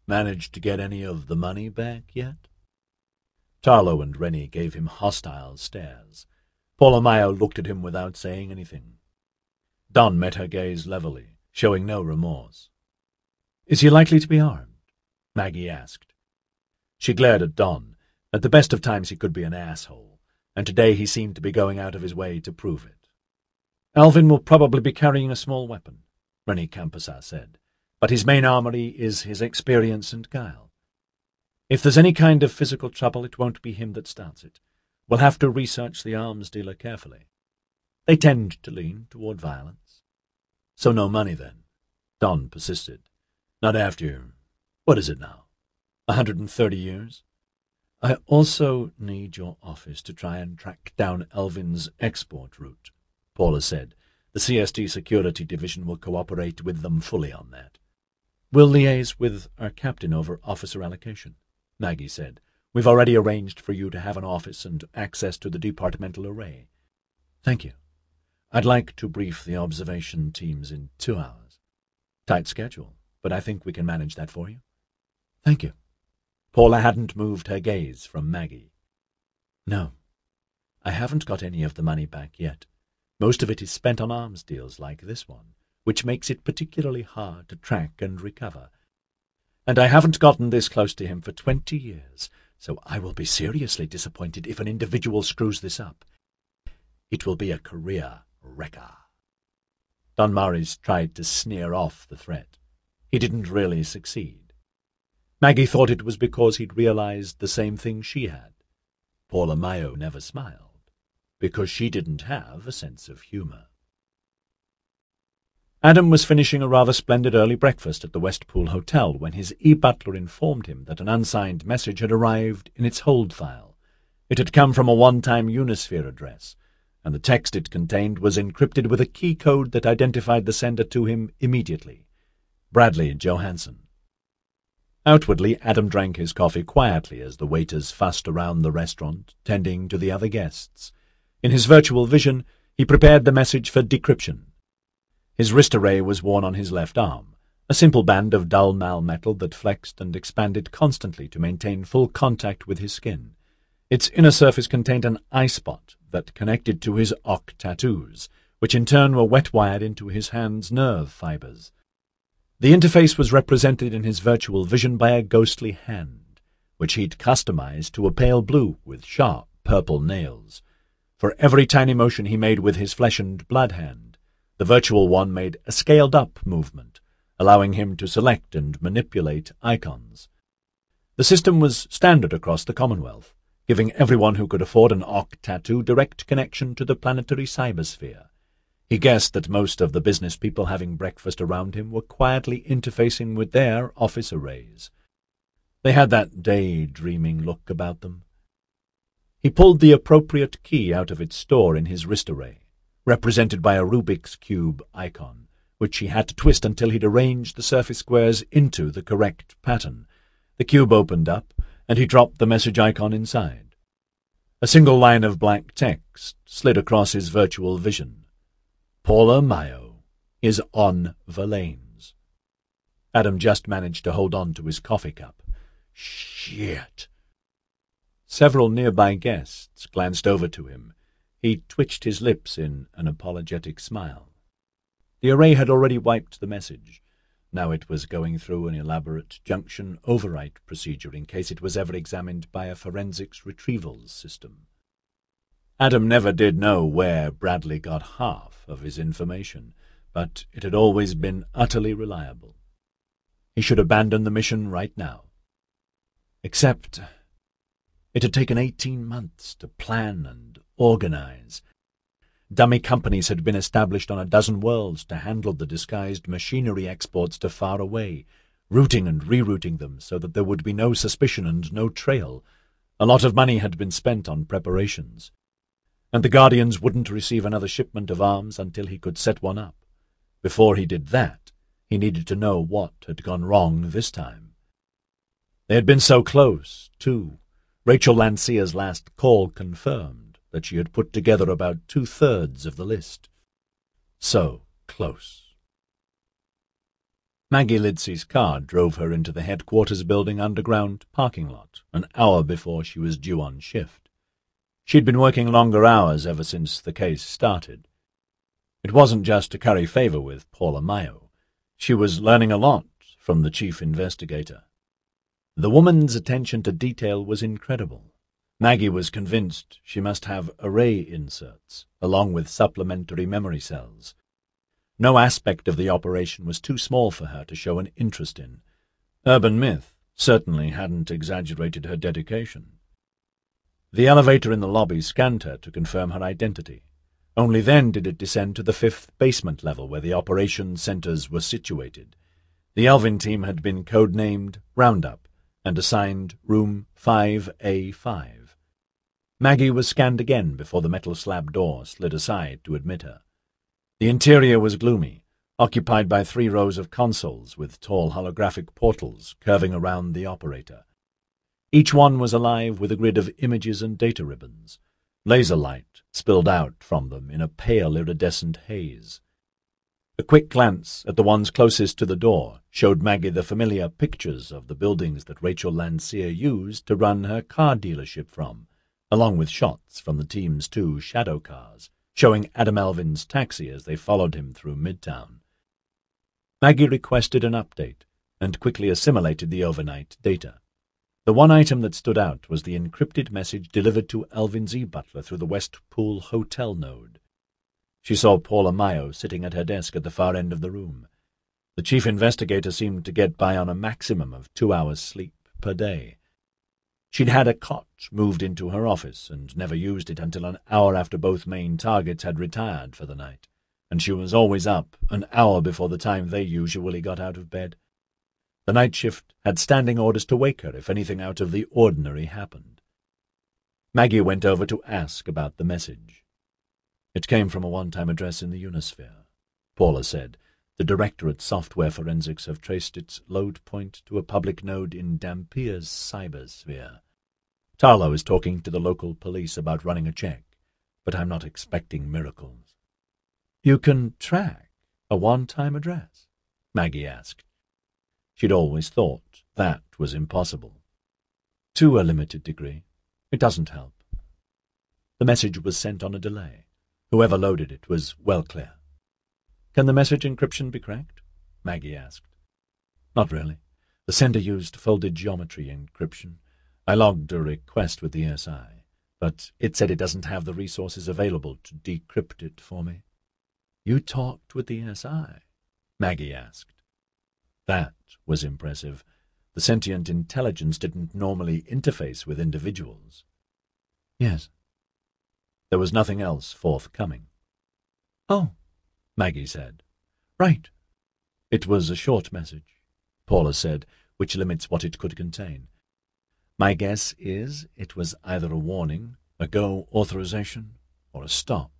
Managed to get any of the money back yet? Tarlo and Rennie gave him hostile stares. Polamayo looked at him without saying anything. Don met her gaze levelly, showing no remorse. "Is he likely to be armed?" Maggie asked. She glared at Don. At the best of times he could be an asshole, and today he seemed to be going out of his way to prove it. "Alvin will probably be carrying a small weapon," Rennie Campasar said, "but his main armory is his experience and guile. If there's any kind of physical trouble, it won't be him that starts it. We'll have to research the arms dealer carefully. They tend to lean toward violence." "So no money, then?" Don persisted. "Not after, what is it now, a hundred and thirty years?" "I also need your office to try and track down Alvin's export route," Paula said. "The C S T Security Division will cooperate with them fully on that." "We'll liaise with our captain over officer allocation," Maggie said. "We've already arranged for you to have an office and access to the departmental array." "Thank you. I'd like to brief the observation teams in two hours. Tight schedule, but I think we can manage that for you." "Thank you." Paula hadn't moved her gaze from Maggie. "No, I haven't got any of the money back yet. Most of it is spent on arms deals like this one, which makes it particularly hard to track and recover. And I haven't gotten this close to him for twenty years, so I will be seriously disappointed if an individual screws this up. It will be a career wrecker." Don Maris tried to sneer off the threat. He didn't really succeed. Maggie thought it was because he'd realized the same thing she had. Polamayo never smiled, because she didn't have a sense of humor. Adam was finishing a rather splendid early breakfast at the Westpool Hotel when his e-butler informed him that an unsigned message had arrived in its hold file. It had come from a one-time Unisphere address, and the text it contained was encrypted with a key code that identified the sender to him immediately: Bradley Johansson. Outwardly, Adam drank his coffee quietly as the waiters fussed around the restaurant, tending to the other guests. In his virtual vision, he prepared the message for decryption. His wrist array was worn on his left arm, a simple band of dull malmetal that flexed and expanded constantly to maintain full contact with his skin. Its inner surface contained an eye spot that connected to his Ock tattoos, which in turn were wet-wired into his hand's nerve fibers. The interface was represented in his virtual vision by a ghostly hand, which he'd customized to a pale blue with sharp purple nails. For every tiny motion he made with his flesh and blood hand, the virtual one made a scaled-up movement, allowing him to select and manipulate icons. The system was standard across the Commonwealth, giving everyone who could afford an Ock tattoo direct connection to the planetary cybersphere. He guessed that most of the business people having breakfast around him were quietly interfacing with their office arrays. They had that daydreaming look about them. He pulled the appropriate key out of its store in his wrist array, represented by a Rubik's Cube icon, which he had to twist until he'd arranged the surface squares into the correct pattern. The cube opened up, and he dropped the message icon inside. A single line of black text slid across his virtual vision. Polamayo is on Verlaines. Adam just managed to hold on to his coffee cup. Shit! Several nearby guests glanced over to him. He twitched his lips in an apologetic smile. The array had already wiped the message. Now it was going through an elaborate junction overwrite procedure in case it was ever examined by a forensics retrieval system. Adam never did know where Bradley got half of his information, but it had always been utterly reliable. He should abandon the mission right now. Except it had taken eighteen months to plan and organize. Dummy companies had been established on a dozen worlds to handle the disguised machinery exports to far away, routing and rerouting them so that there would be no suspicion and no trail. A lot of money had been spent on preparations, and the Guardians wouldn't receive another shipment of arms until he could set one up. Before he did that, he needed to know what had gone wrong this time. They had been so close, too. Rachel Lancia's last call confirmed that she had put together about two-thirds of the list. So close. Maggie Lidsey's car drove her into the headquarters building underground parking lot an hour before she was due on shift. She'd been working longer hours ever since the case started. It wasn't just to curry favor with Paula Mayo. She was learning a lot from the chief investigator. The woman's attention to detail was incredible. Maggie was convinced she must have array inserts, along with supplementary memory cells. No aspect of the operation was too small for her to show an interest in. Urban myth certainly hadn't exaggerated her dedication. The elevator in the lobby scanned her to confirm her identity. Only then did it descend to the fifth basement level where the operations centers were situated. The Elvin team had been codenamed Roundup and assigned room five A five. Maggie was scanned again before the metal slab door slid aside to admit her. The interior was gloomy, occupied by three rows of consoles with tall holographic portals curving around the operator. Each one was alive with a grid of images and data ribbons. Laser light spilled out from them in a pale iridescent haze. A quick glance at the ones closest to the door showed Maggie the familiar pictures of the buildings that Rachel Landseer used to run her car dealership from, along with shots from the team's two shadow cars, showing Adam Elvin's taxi as they followed him through Midtown. Maggie requested an update and quickly assimilated the overnight data. The one item that stood out was the encrypted message delivered to Elvin's e-butler through the Westpool Hotel node. She saw Paula Mayo sitting at her desk at the far end of the room. The chief investigator seemed to get by on a maximum of two hours sleep per day. She'd had a cot moved into her office and never used it until an hour after both main targets had retired for the night, and she was always up an hour before the time they usually got out of bed. The night shift had standing orders to wake her if anything out of the ordinary happened. Maggie went over to ask about the message. It came from a one-time address in the Unisphere, Paula said. The Directorate Software Forensics have traced its load point to a public node in Dampier's cybersphere. Tarlo is talking to the local police about running a check, but I'm not expecting miracles. You can track a one-time address? Maggie asked. She'd always thought that was impossible. To a limited degree. It doesn't help. The message was sent on a delay. Whoever loaded it was well clear. Can the message encryption be cracked? Maggie asked. Not really. The sender used folded geometry encryption. I logged a request with the E S I, but it said it doesn't have the resources available to decrypt it for me. You talked with the E S I? Maggie asked. That was impressive. The sentient intelligence didn't normally interface with individuals. Yes. There was nothing else forthcoming. Oh, Maggie said. Right. It was a short message, Paula said, which limits what it could contain. My guess is it was either a warning, a go authorization, or a stop.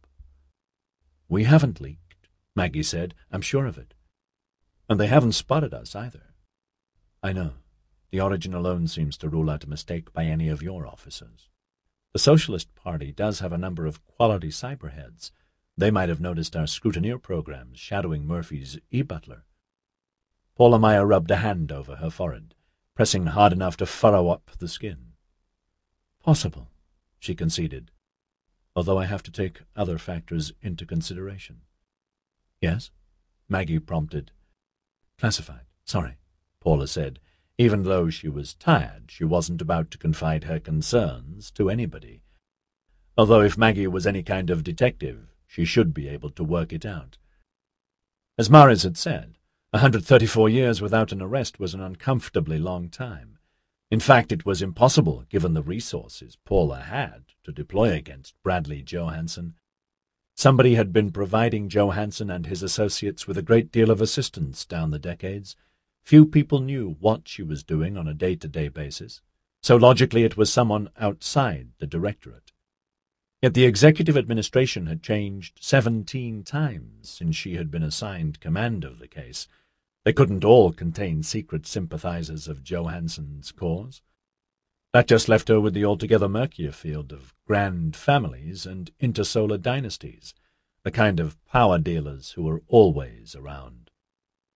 We haven't leaked, Maggie said. I'm sure of it. And they haven't spotted us either. I know. The Origin alone seems to rule out a mistake by any of your officers. The Socialist Party does have a number of quality cyberheads. They might have noticed our scrutineer programs shadowing Murphy's e-butler. Paula Mayo rubbed a hand over her forehead, pressing hard enough to furrow up the skin. Possible, she conceded, although I have to take other factors into consideration. Yes? Maggie prompted. Classified. Sorry, Paula said. Even though she was tired, she wasn't about to confide her concerns to anybody. Although if Maggie was any kind of detective, she should be able to work it out. As Maris had said, one hundred thirty-four years without an arrest was an uncomfortably long time. In fact, it was impossible, given the resources Paula had, to deploy against Bradley Johansson. Somebody had been providing Johansson and his associates with a great deal of assistance down the decades. Few people knew what she was doing on a day-to-day basis, so logically it was someone outside the Directorate. Yet the executive administration had changed seventeen times since she had been assigned command of the case. They couldn't all contain secret sympathizers of Johansson's cause. That just left her with the altogether murkier field of grand families and intersolar dynasties, the kind of power dealers who were always around.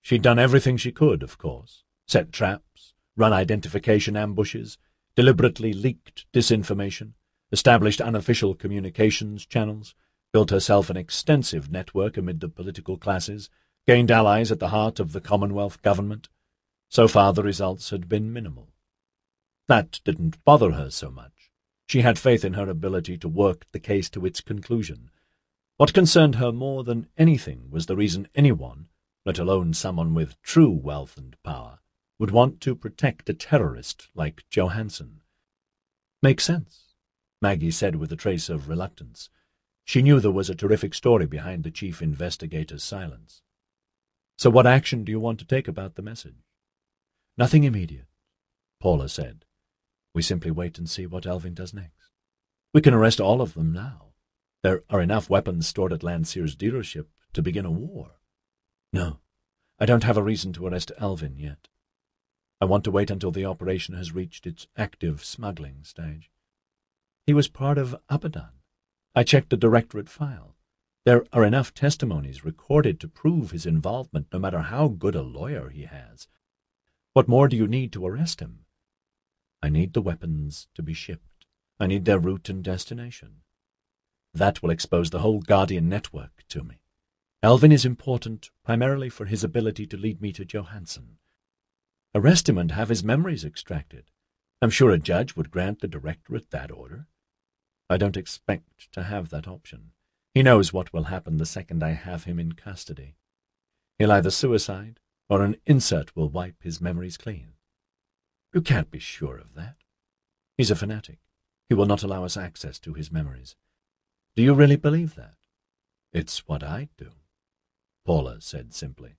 She'd done everything she could, of course. Set traps, run identification ambushes, deliberately leaked disinformation, established unofficial communications channels, built herself an extensive network amid the political classes, gained allies at the heart of the Commonwealth government. So far the results had been minimal. That didn't bother her so much. She had faith in her ability to work the case to its conclusion. What concerned her more than anything was the reason anyone, let alone someone with true wealth and power, would want to protect a terrorist like Johansson. "Makes sense," Maggie said with a trace of reluctance. She knew there was a terrific story behind the chief investigator's silence. "So what action do you want to take about the message?" "Nothing immediate," Paula said. "We simply wait and see what Elvin does next. We can arrest all of them now. There are enough weapons stored at Landseer's dealership to begin a war." "No, I don't have a reason to arrest Elvin yet. I want to wait until the operation has reached its active smuggling stage. He was part of Abadan. I checked the directorate file. There are enough testimonies recorded to prove his involvement, no matter how good a lawyer he has. What more do you need to arrest him?" "I need the weapons to be shipped. I need their route and destination. That will expose the whole Guardian network to me. Elvin is important primarily for his ability to lead me to Johansson. Arrest him and have his memories extracted. I'm sure a judge would grant the directorate that order. I don't expect to have that option. He knows what will happen the second I have him in custody. He'll either suicide, or an insert will wipe his memories clean. You can't be sure of that. He's a fanatic. He will not allow us access to his memories. Do you really believe that?" "It's what I do," Paula said simply.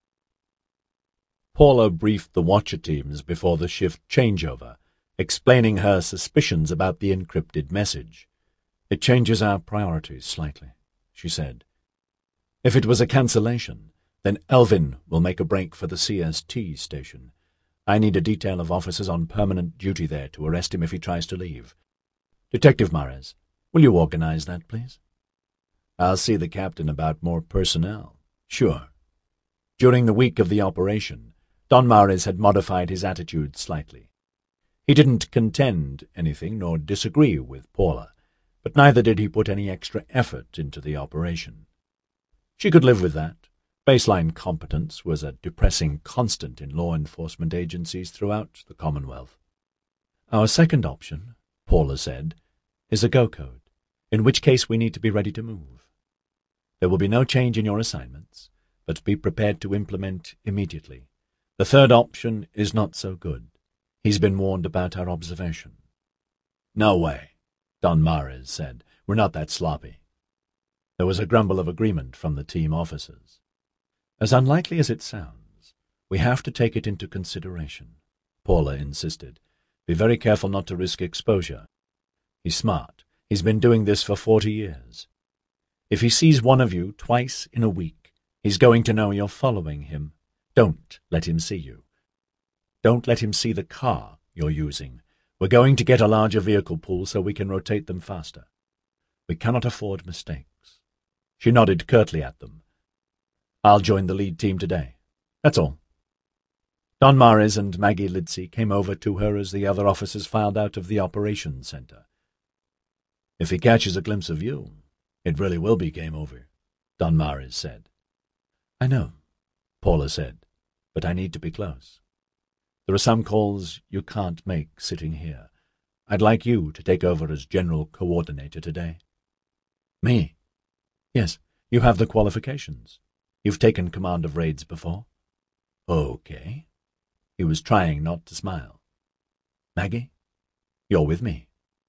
Paula briefed the watcher teams before the shift changeover, explaining her suspicions about the encrypted message. "It changes our priorities slightly," she said. "If it was a cancellation, then Elvin will make a break for the C S T station. I need a detail of officers on permanent duty there to arrest him if he tries to leave. Detective Mares, will you organize that, please?" "I'll see the captain about more personnel." "Sure." During the week of the operation, Don Mares had modified his attitude slightly. He didn't contend anything nor disagree with Paula, but neither did he put any extra effort into the operation. She could live with that. Baseline competence was a depressing constant in law enforcement agencies throughout the Commonwealth. "Our second option," Paula said, "is a go code, in which case we need to be ready to move. There will be no change in your assignments, but be prepared to implement immediately. The third option is not so good. He's been warned about our observation." "No way," Don Mares said. "We're not that sloppy." There was a grumble of agreement from the team officers. "As unlikely as it sounds, we have to take it into consideration," Paula insisted. "Be very careful not to risk exposure. He's smart. He's been doing this for forty years. If he sees one of you twice in a week, he's going to know you're following him. Don't let him see you. Don't let him see the car you're using. We're going to get a larger vehicle pool so we can rotate them faster. We cannot afford mistakes." She nodded curtly at them. "I'll join the lead team today. That's all." Don Mares and Maggie Lidsey came over to her as the other officers filed out of the operations center. "If he catches a glimpse of you, it really will be game over," Don Mares said. "I know," Paula said, "but I need to be close. There are some calls you can't make sitting here. I'd like you to take over as general coordinator today." "Me?" "Yes, you have the qualifications. You've taken command of raids before." "Okay." He was trying not to smile. "Maggie, you're with me."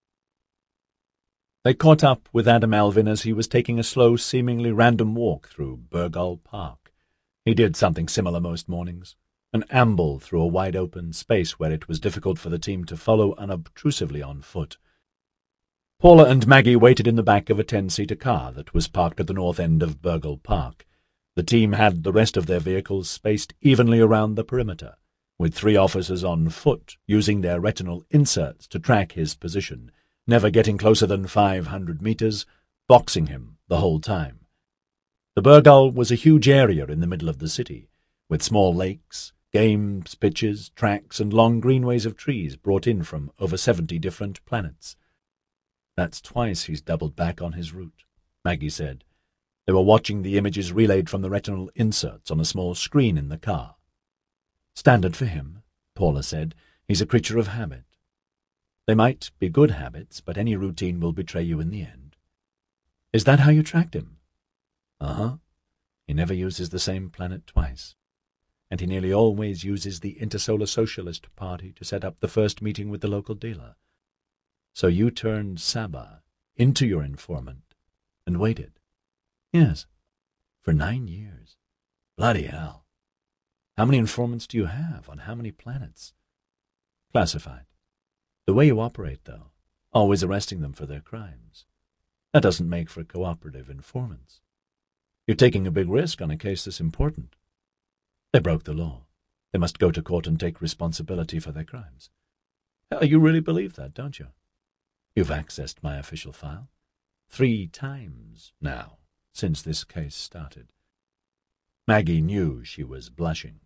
They caught up with Adam Elvin as he was taking a slow, seemingly random walk through Burgull Park. He did something similar most mornings, an amble through a wide-open space where it was difficult for the team to follow unobtrusively on foot. Paula and Maggie waited in the back of a ten-seater car that was parked at the north end of Burgull Park. The team had the rest of their vehicles spaced evenly around the perimeter, with three officers on foot using their retinal inserts to track his position, never getting closer than five hundred meters, boxing him the whole time. The Burgull was a huge area in the middle of the city, with small lakes, games, pitches, tracks, and long greenways of trees brought in from over seventy different planets. "That's twice he's doubled back on his route," Maggie said. They were watching the images relayed from the retinal inserts on a small screen in the car. "Standard for him," Paula said. "He's a creature of habit. They might be good habits, but any routine will betray you in the end." "Is that how you tracked him?" "Uh-huh. He never uses the same planet twice. And he nearly always uses the Intersolar Socialist Party to set up the first meeting with the local dealer. So you turned Saba into your informant and waited." "Yes, for nine years. Bloody hell. How many informants do you have on how many planets?" "Classified. The way you operate, though, always arresting them for their crimes. That doesn't make for cooperative informants. You're taking a big risk on a case this important. They broke the law. They must go to court and take responsibility for their crimes." "Hell, you really believe that, don't you?" "You've accessed my official file. Three times now, since this case started." Maggie knew she was blushing.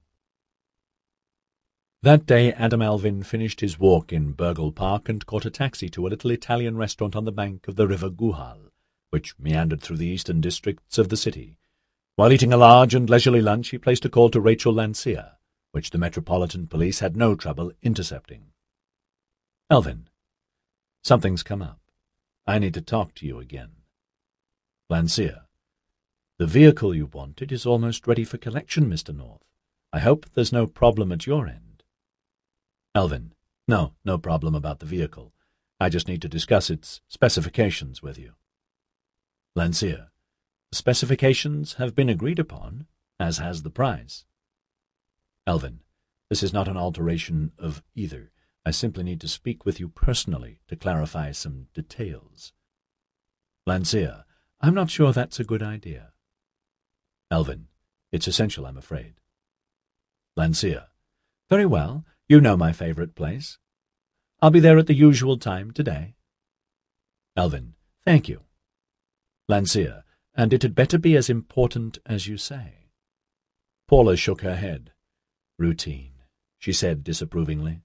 That day Adam Alvin finished his walk in Burgle Park and caught a taxi to a little Italian restaurant on the bank of the River Guhal, which meandered through the eastern districts of the city. While eating a large and leisurely lunch, he placed a call to Rachel Lancia, which the Metropolitan Police had no trouble intercepting. "Alvin, something's come up. I need to talk to you again." "Lancia, the vehicle you wanted is almost ready for collection, Mister North. I hope there's no problem at your end." "Alvin, no, no problem about the vehicle. I just need to discuss its specifications with you." "Lancia, the specifications have been agreed upon, as has the price." "Alvin, this is not an alteration of either. I simply need to speak with you personally to clarify some details." "Lancia, I'm not sure that's a good idea." "Alvin, it's essential, I'm afraid." "Lancia, very well. You know my favorite place. I'll be there at the usual time today." "Alvin, thank you." "Lancia, and it had better be as important as you say." Paula shook her head. "Routine," she said disapprovingly.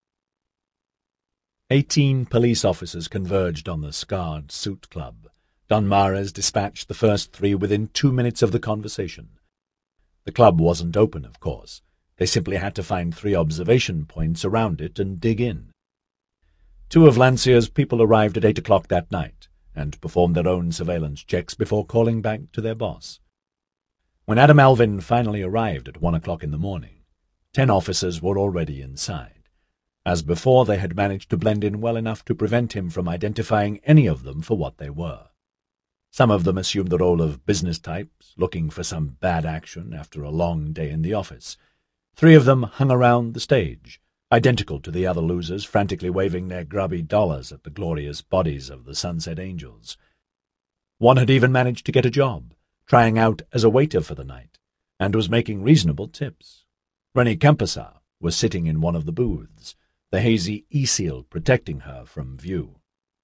Eighteen police officers converged on the scarred suit club. Don Mares dispatched the first three within two minutes of the conversation. The club wasn't open, of course. They simply had to find three observation points around it and dig in. Two of Lancia's people arrived at eight o'clock that night and performed their own surveillance checks before calling back to their boss. When Adam Alvin finally arrived at one o'clock in the morning, ten officers were already inside. As before, they had managed to blend in well enough to prevent him from identifying any of them for what they were. Some of them assumed the role of business types, looking for some bad action after a long day in the office. Three of them hung around the stage, identical to the other losers, frantically waving their grubby dollars at the glorious bodies of the Sunset Angels. One had even managed to get a job, trying out as a waiter for the night, and was making reasonable tips. Rennie Campasar was sitting in one of the booths, the hazy E-seal protecting her from view.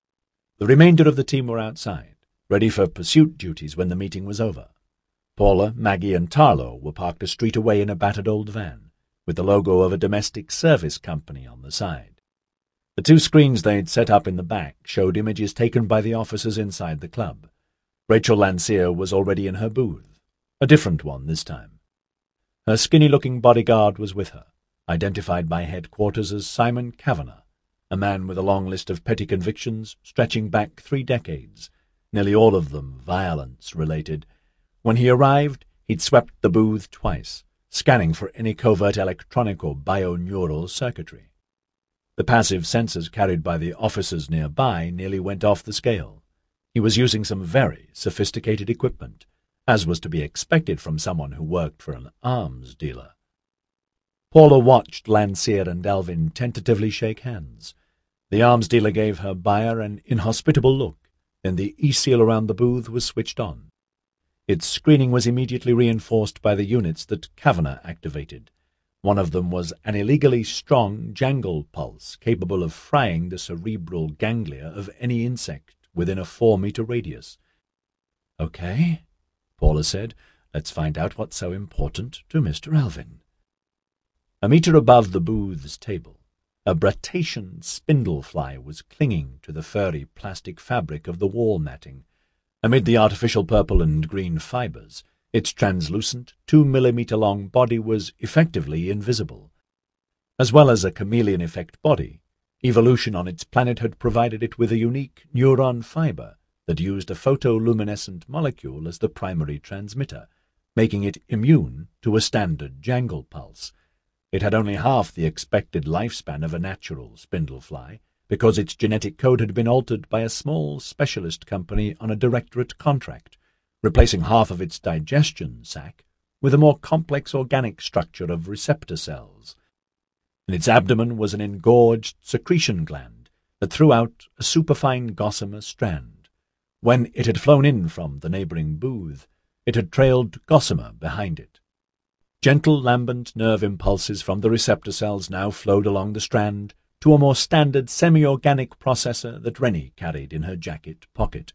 The remainder of the team were outside, ready for pursuit duties when the meeting was over. Paula, Maggie, and Tarlo were parked a street away in a battered old van, with the logo of a domestic service company on the side. The two screens they'd set up in the back showed images taken by the officers inside the club. Rachel Lancia was already in her booth, a different one this time. Her skinny-looking bodyguard was with her, identified by headquarters as Simon Kavanagh, a man with a long list of petty convictions stretching back three decades, nearly all of them violence-related. When he arrived, he'd swept the booth twice, scanning for any covert electronic or bioneural circuitry. The passive sensors carried by the officers nearby nearly went off the scale. He was using some very sophisticated equipment, as was to be expected from someone who worked for an arms dealer. Paula watched Lancia and Alvin tentatively shake hands. The arms dealer gave her buyer an inhospitable look, then the E-seal around the booth was switched on. Its screening was immediately reinforced by the units that Kavanagh activated. One of them was an illegally strong jangle pulse capable of frying the cerebral ganglia of any insect within a four-meter radius. "Okay," Paula said. Let's find out what's so important to Mister Alvin. A metre above the booth's table, a Bratacean spindle-fly was clinging to the furry plastic fabric of the wall matting. Amid the artificial purple and green fibres, its translucent, two-millimetre-long body was effectively invisible. As well as a chameleon-effect body, evolution on its planet had provided it with a unique neuron fibre that used a photoluminescent molecule as the primary transmitter, making it immune to a standard jangle pulse. It had only half the expected lifespan of a natural spindlefly, because its genetic code had been altered by a small specialist company on a directorate contract, replacing half of its digestion sac with a more complex organic structure of receptor cells. In its abdomen was an engorged secretion gland that threw out a superfine gossamer strand. When it had flown in from the neighbouring booth, it had trailed gossamer behind it. Gentle lambent nerve impulses from the receptor cells now flowed along the strand to a more standard semi-organic processor that Rennie carried in her jacket pocket.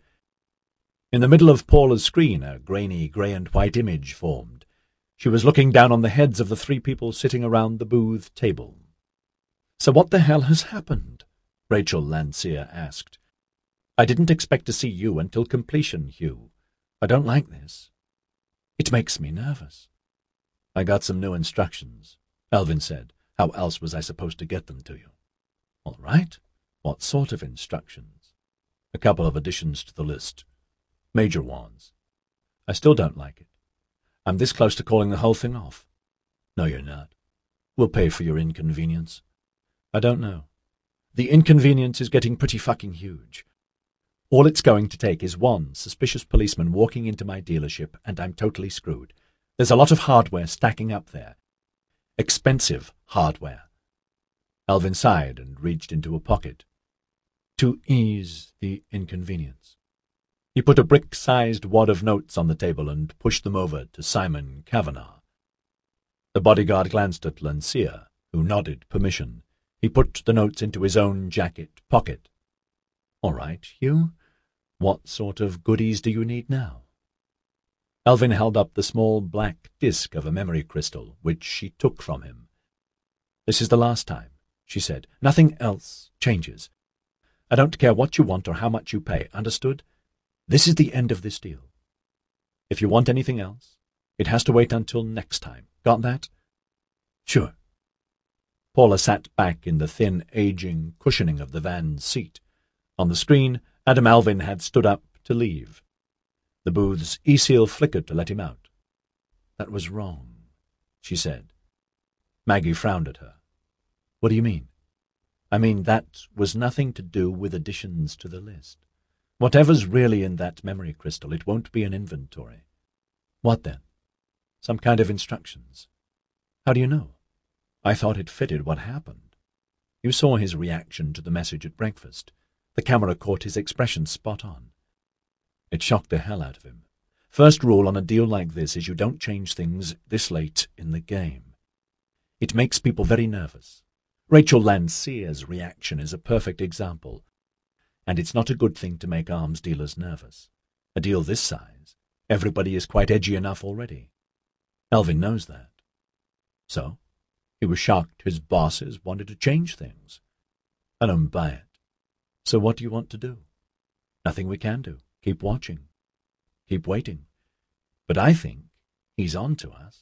In the middle of Paula's screen a grainy grey and white image formed. She was looking down on the heads of the three people sitting around the booth table. "So what the hell has happened?" Rachel Lancia asked. "I didn't expect to see you until completion, Hugh. I don't like this. It makes me nervous." "I got some new instructions," Alvin said. "How else was I supposed to get them to you?" "All right. What sort of instructions?" "A couple of additions to the list. Major ones. I still don't like it. I'm this close to calling the whole thing off." "No, you're not. We'll pay for your inconvenience." "I don't know. The inconvenience is getting pretty fucking huge. All it's going to take is one suspicious policeman walking into my dealership, and I'm totally screwed. There's a lot of hardware stacking up there. Expensive hardware." Alvin sighed and reached into a pocket. "To ease the inconvenience." He put a brick-sized wad of notes on the table and pushed them over to Simon Kavanagh. The bodyguard glanced at Lancia, who nodded permission. He put the notes into his own jacket pocket. "All right, Hugh. What sort of goodies do you need now?" Alvin held up the small black disk of a memory crystal, which she took from him. "This is the last time," she said. "Nothing else changes. I don't care what you want or how much you pay, understood? This is the end of this deal. If you want anything else, it has to wait until next time. Got that?" "Sure." Paula sat back in the thin, aging cushioning of the van's seat. On the screen, Adam Alvin had stood up to leave. The booth's e-seal flickered to let him out. "That was wrong," she said. Maggie frowned at her. "What do you mean?" "I mean, that was nothing to do with additions to the list. Whatever's really in that memory crystal, it won't be an inventory." "What then?" "Some kind of instructions." "How do you know?" "I thought it fitted what happened. You saw his reaction to the message at breakfast. The camera caught his expression spot on. It shocked the hell out of him. First rule on a deal like this is you don't change things this late in the game. It makes people very nervous. Rachel Lancia's reaction is a perfect example. And it's not a good thing to make arms dealers nervous. A deal this size, everybody is quite edgy enough already. Alvin knows that. So, he was shocked his bosses wanted to change things. I don't buy it. So what do you want to do? Nothing we can do. Keep watching. Keep waiting. But I think he's on to us.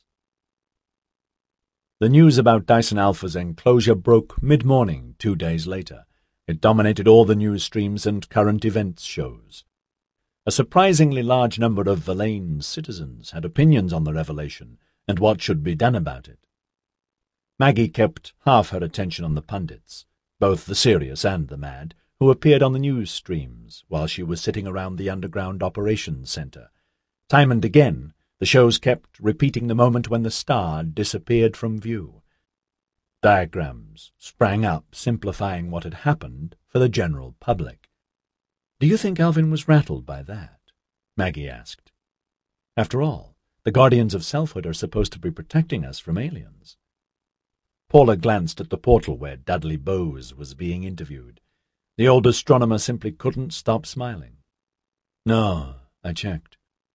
The news about Dyson Alpha's enclosure broke mid-morning two days later. It dominated all the news streams and current events shows. A surprisingly large number of Verlaine's citizens had opinions on the revelation and what should be done about it. Maggie kept half her attention on the pundits, both the serious and the mad, who appeared on the news streams while she was sitting around the underground operations centre. Time and again, the shows kept repeating the moment when the star disappeared from view. Diagrams sprang up simplifying what had happened for the general public. "Do you think Alvin was rattled by that?" Maggie asked. "After all, the Guardians of Selfhood are supposed to be protecting us from aliens." Paula glanced at the portal where Dudley Bowes was being interviewed. The old astronomer simply couldn't stop smiling. "No, I checked.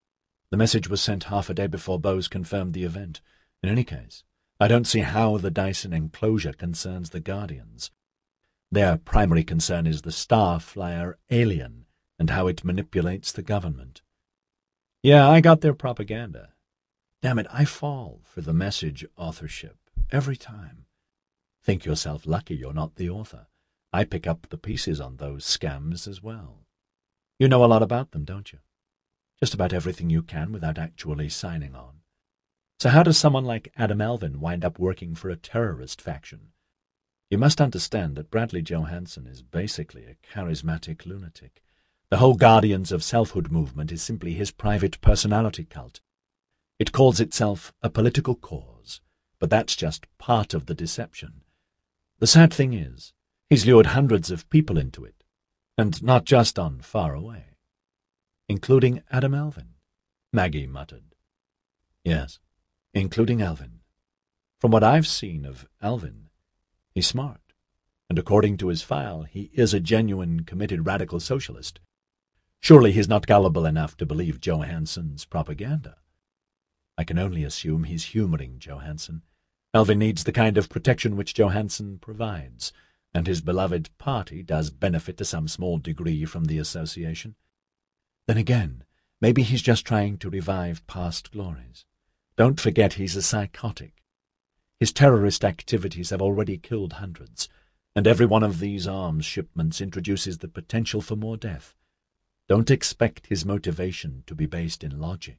The message was sent half a day before Bose confirmed the event. In any case, I don't see how the Dyson enclosure concerns the Guardians. Their primary concern is the Starflyer alien and how it manipulates the government. Yeah, I got their propaganda. Damn it, I fall for the message authorship every time. Think yourself lucky you're not the author. I pick up the pieces on those scams as well. You know a lot about them, don't you? Just about everything you can without actually signing on. So how does someone like Adam Elvin wind up working for a terrorist faction? You must understand that Bradley Johansson is basically a charismatic lunatic. The whole Guardians of Selfhood movement is simply his private personality cult. It calls itself a political cause, but that's just part of the deception. The sad thing is, he's lured hundreds of people into it, and not just on Far Away. Including Adam Elvin, Maggie muttered. Yes, including Elvin. From what I've seen of Elvin, he's smart, and according to his file, he is a genuine, committed radical socialist. Surely he's not gullible enough to believe Johansson's propaganda. I can only assume he's humoring Johansson. Elvin needs the kind of protection which Johansson provides, and his beloved party does benefit to some small degree from the association. Then again, maybe he's just trying to revive past glories. Don't forget he's a psychotic. His terrorist activities have already killed hundreds, and every one of these arms shipments introduces the potential for more death. Don't expect his motivation to be based in logic.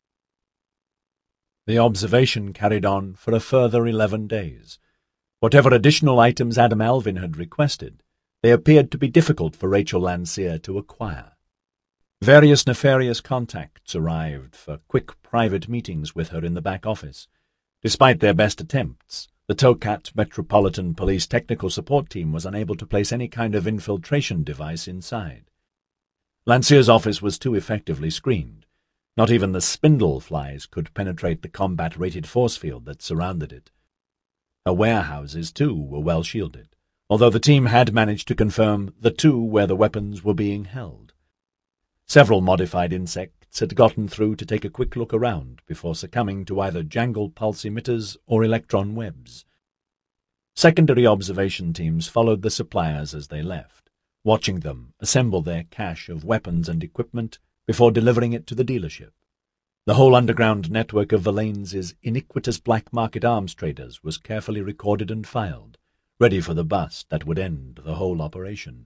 The observation carried on for a further eleven days. Whatever additional items Adam Elvin had requested, they appeared to be difficult for Rachel Landseer to acquire. Various nefarious contacts arrived for quick private meetings with her in the back office. Despite their best attempts, the Tokat Metropolitan Police Technical Support Team was unable to place any kind of infiltration device inside. Landseer's office was too effectively screened. Not even the spindle flies could penetrate the combat-rated force field that surrounded it. Her warehouses, too, were well shielded, although the team had managed to confirm the two where the weapons were being held. Several modified insects had gotten through to take a quick look around before succumbing to either jangle pulse emitters or electron webs. Secondary observation teams followed the suppliers as they left, watching them assemble their cache of weapons and equipment before delivering it to the dealership. The whole underground network of Valaine's iniquitous black market arms traders was carefully recorded and filed, ready for the bust that would end the whole operation.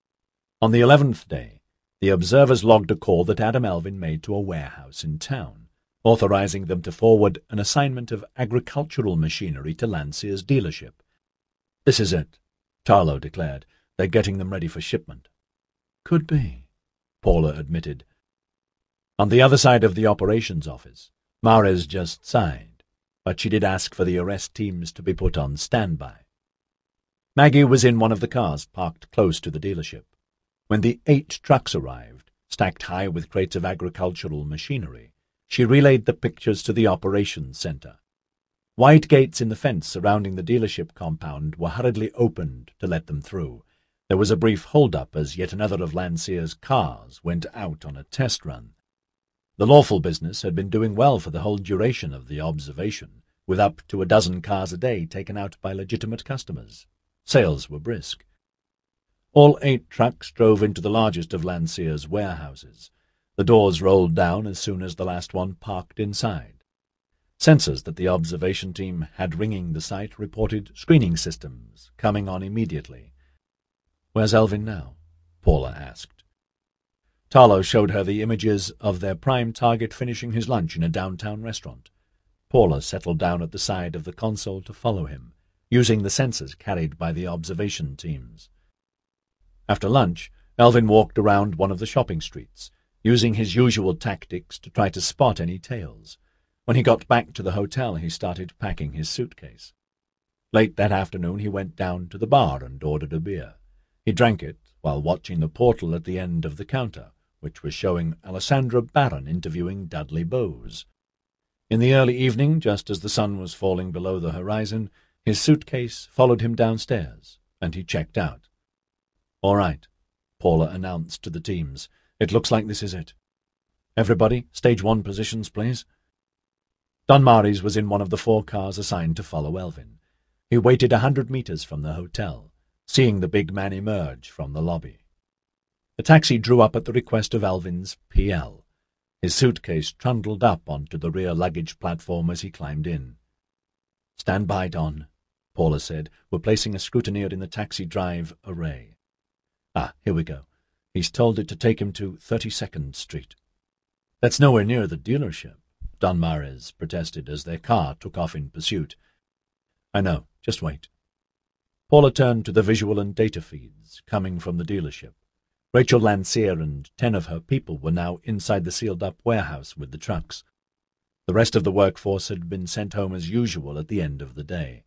On the eleventh day, the observers logged a call that Adam Elvin made to a warehouse in town, authorizing them to forward an assignment of agricultural machinery to Landseer's dealership. "This is it," Tarlo declared. "They're getting them ready for shipment." "Could be," Paula admitted. On the other side of the operations office, Mares just sighed, but she did ask for the arrest teams to be put on standby. Maggie was in one of the cars parked close to the dealership. When the eight trucks arrived, stacked high with crates of agricultural machinery, she relayed the pictures to the operations center. Wide gates in the fence surrounding the dealership compound were hurriedly opened to let them through. There was a brief hold-up as yet another of Landseer's cars went out on a test run. The lawful business had been doing well for the whole duration of the observation, with up to a dozen cars a day taken out by legitimate customers. Sales were brisk. All eight trucks drove into the largest of Landseer's warehouses. The doors rolled down as soon as the last one parked inside. Sensors that the observation team had ringing the site reported screening systems coming on immediately. "Where's Elvin now?" Paula asked. Tarlo showed her the images of their prime target finishing his lunch in a downtown restaurant. Paula settled down at the side of the console to follow him, using the sensors carried by the observation teams. After lunch, Elvin walked around one of the shopping streets, using his usual tactics to try to spot any tails. When he got back to the hotel, he started packing his suitcase. Late that afternoon, he went down to the bar and ordered a beer. He drank it while watching the portal at the end of the counter, which was showing Alessandra Barron interviewing Dudley Bowes. In the early evening, just as the sun was falling below the horizon, his suitcase followed him downstairs, and he checked out. "All right," Paula announced to the teams. "It looks like this is it." Everybody, stage one positions, please. Don Mares was in one of the four cars assigned to follow Elvin. He waited a hundred meters from the hotel, seeing the big man emerge from the lobby. The taxi drew up at the request of Elvin's P L. His suitcase trundled up onto the rear luggage platform as he climbed in. "Stand by, Don," Paula said, replacing a scrutineer in the taxi drive array. "Ah, here we go. He's told it to take him to thirty-second Street. "That's nowhere near the dealership," Don Mares protested as their car took off in pursuit. "I know. Just wait." Paula turned to the visual and data feeds coming from the dealership. Rachel Lancier and ten of her people were now inside the sealed-up warehouse with the trucks. The rest of the workforce had been sent home as usual at the end of the day.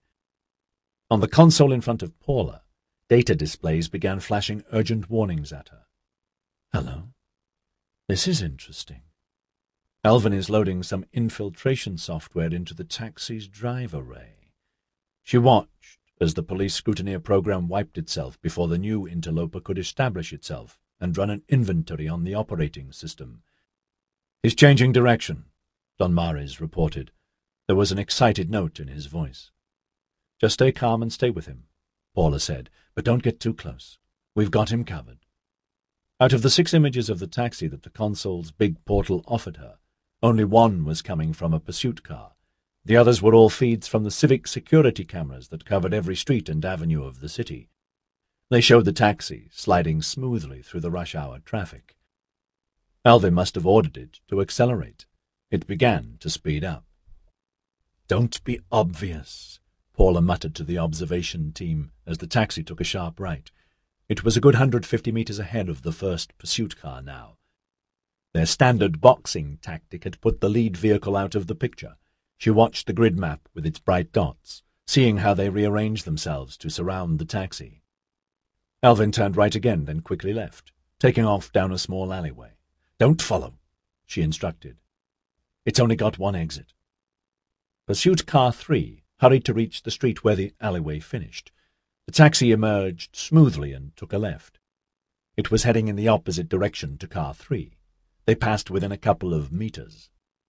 On the console in front of Paula, data displays began flashing urgent warnings at her. "Hello. This is interesting. Elvin is loading some infiltration software into the taxi's drive array." She watched as the police scrutineer program wiped itself before the new interloper could establish itself and run an inventory on the operating system. "He's changing direction," Don Mares reported. There was an excited note in his voice. "Just stay calm and stay with him," Paula said, "but don't get too close. We've got him covered." Out of the six images of the taxi that the console's big portal offered her, only one was coming from a pursuit car. The others were all feeds from the civic security cameras that covered every street and avenue of the city. They showed the taxi sliding smoothly through the rush-hour traffic. Elvin must have ordered it to accelerate. It began to speed up. "Don't be obvious," Paula muttered to the observation team as the taxi took a sharp right. It was a good hundred fifty meters ahead of the first pursuit car now. Their standard boxing tactic had put the lead vehicle out of the picture. She watched the grid map with its bright dots, seeing how they rearranged themselves to surround the taxi. Elvin turned right again, then quickly left, taking off down a small alleyway. "Don't follow," she instructed. "It's only got one exit." Pursuit car three hurried to reach the street where the alleyway finished. The taxi emerged smoothly and took a left. It was heading in the opposite direction to car three. They passed within a couple of meters.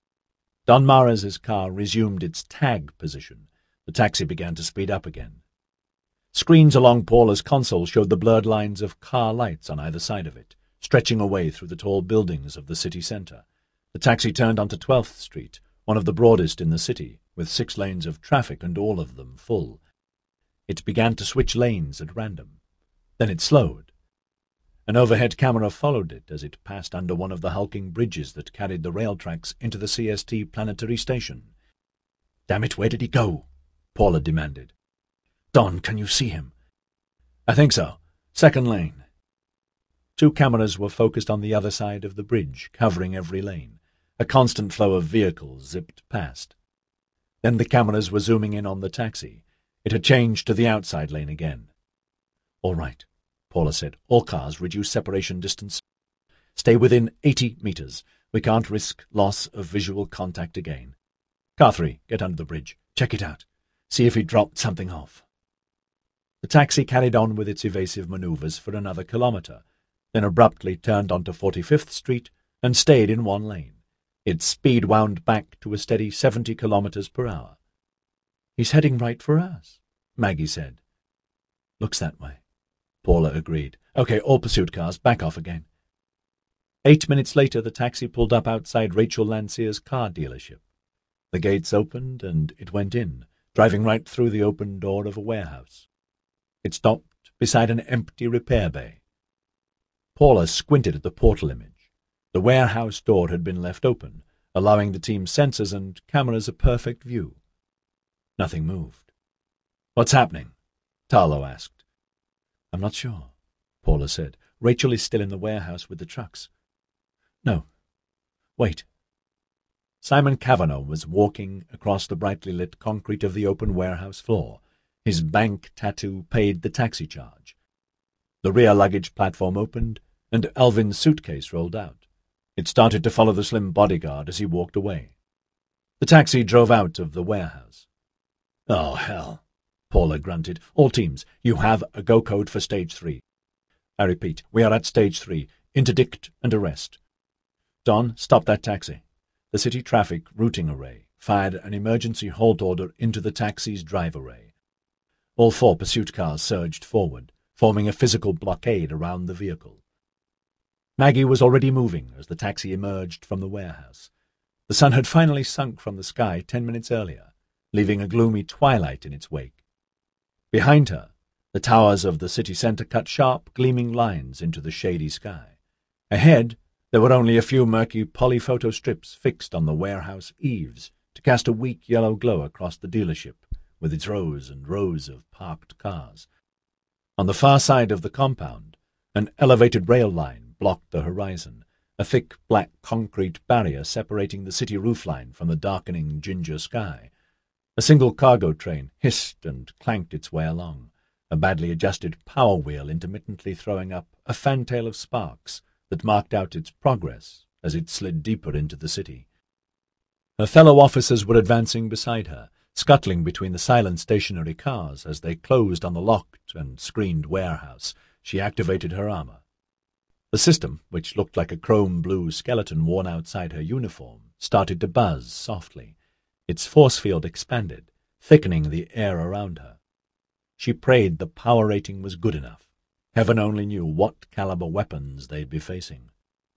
Don Mares's car resumed its tag position. The taxi began to speed up again. Screens along Paula's console showed the blurred lines of car lights on either side of it, stretching away through the tall buildings of the city center. The taxi turned onto twelfth Street, one of the broadest in the city, with six lanes of traffic and all of them full. It began to switch lanes at random. Then it slowed. An overhead camera followed it as it passed under one of the hulking bridges that carried the rail tracks into the C S T planetary station. "Damn it, where did he go?" Paula demanded. "Don, can you see him?" "I think so. Second lane." Two cameras were focused on the other side of the bridge, covering every lane. A constant flow of vehicles zipped past. Then the cameras were zooming in on the taxi. It had changed to the outside lane again. "All right," Paula said. "All cars reduce separation distance. Stay within eighty meters. We can't risk loss of visual contact again. Car three, get under the bridge. Check it out. See if he dropped something off." The taxi carried on with its evasive maneuvers for another kilometer, then abruptly turned onto forty-fifth Street and stayed in one lane. Its speed wound back to a steady seventy kilometers per hour. "He's heading right for us," Maggie said. "Looks that way," Paula agreed. "Okay, all pursuit cars, back off again." Eight minutes later, the taxi pulled up outside Rachel Lancier's car dealership. The gates opened, and it went in, driving right through the open door of a warehouse. It stopped beside an empty repair bay. Paula squinted at the portal image. The warehouse door had been left open, allowing the team's sensors and cameras a perfect view. Nothing moved. "What's happening?" Tarlo asked. "I'm not sure," Paula said. "Rachel is still in the warehouse with the trucks." "No. Wait." Simon Kavanagh was walking across the brightly lit concrete of the open warehouse floor. His bank tattoo paid the taxi charge. The rear luggage platform opened, and Elvin's suitcase rolled out. It started to follow the slim bodyguard as he walked away. The taxi drove out of the warehouse. "Oh, hell," Paula grunted. "All teams, you have a go code for stage three. I repeat, we are at stage three. Interdict and arrest." Don, stop that taxi. The city traffic routing array fired an emergency halt order into the taxi's drive array. All four pursuit cars surged forward, forming a physical blockade around the vehicle. Maggie was already moving as the taxi emerged from the warehouse. The sun had finally sunk from the sky ten minutes earlier, leaving a gloomy twilight in its wake. Behind her, the towers of the city centre cut sharp, gleaming lines into the shady sky. Ahead, there were only a few murky polyphoto strips fixed on the warehouse eaves to cast a weak yellow glow across the dealership, with its rows and rows of parked cars. On the far side of the compound, an elevated rail line blocked the horizon, a thick black concrete barrier separating the city roofline from the darkening ginger sky. A single cargo train hissed and clanked its way along, a badly adjusted power wheel intermittently throwing up a fantail of sparks that marked out its progress as it slid deeper into the city. Her fellow officers were advancing beside her, scuttling between the silent stationary cars as they closed on the locked and screened warehouse. She activated her armor. The system, which looked like a chrome-blue skeleton worn outside her uniform, started to buzz softly. Its force field expanded, thickening the air around her. She prayed the power rating was good enough. Heaven only knew what caliber weapons they'd be facing.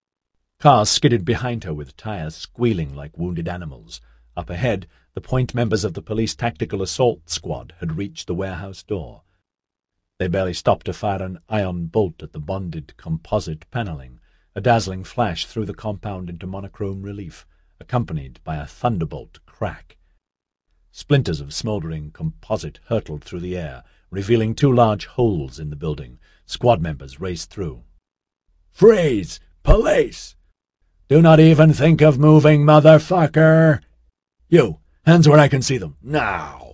Cars skidded behind her with tires squealing like wounded animals. Up ahead, the point members of the police tactical assault squad had reached the warehouse door. They barely stopped to fire an ion bolt at the bonded composite paneling, a dazzling flash threw the compound into monochrome relief, accompanied by a thunderbolt crack. Splinters of smouldering composite hurtled through the air, revealing two large holes in the building. Squad members raced through. "Freeze! Police! Do not even think of moving, motherfucker! You, hands where I can see them, now!"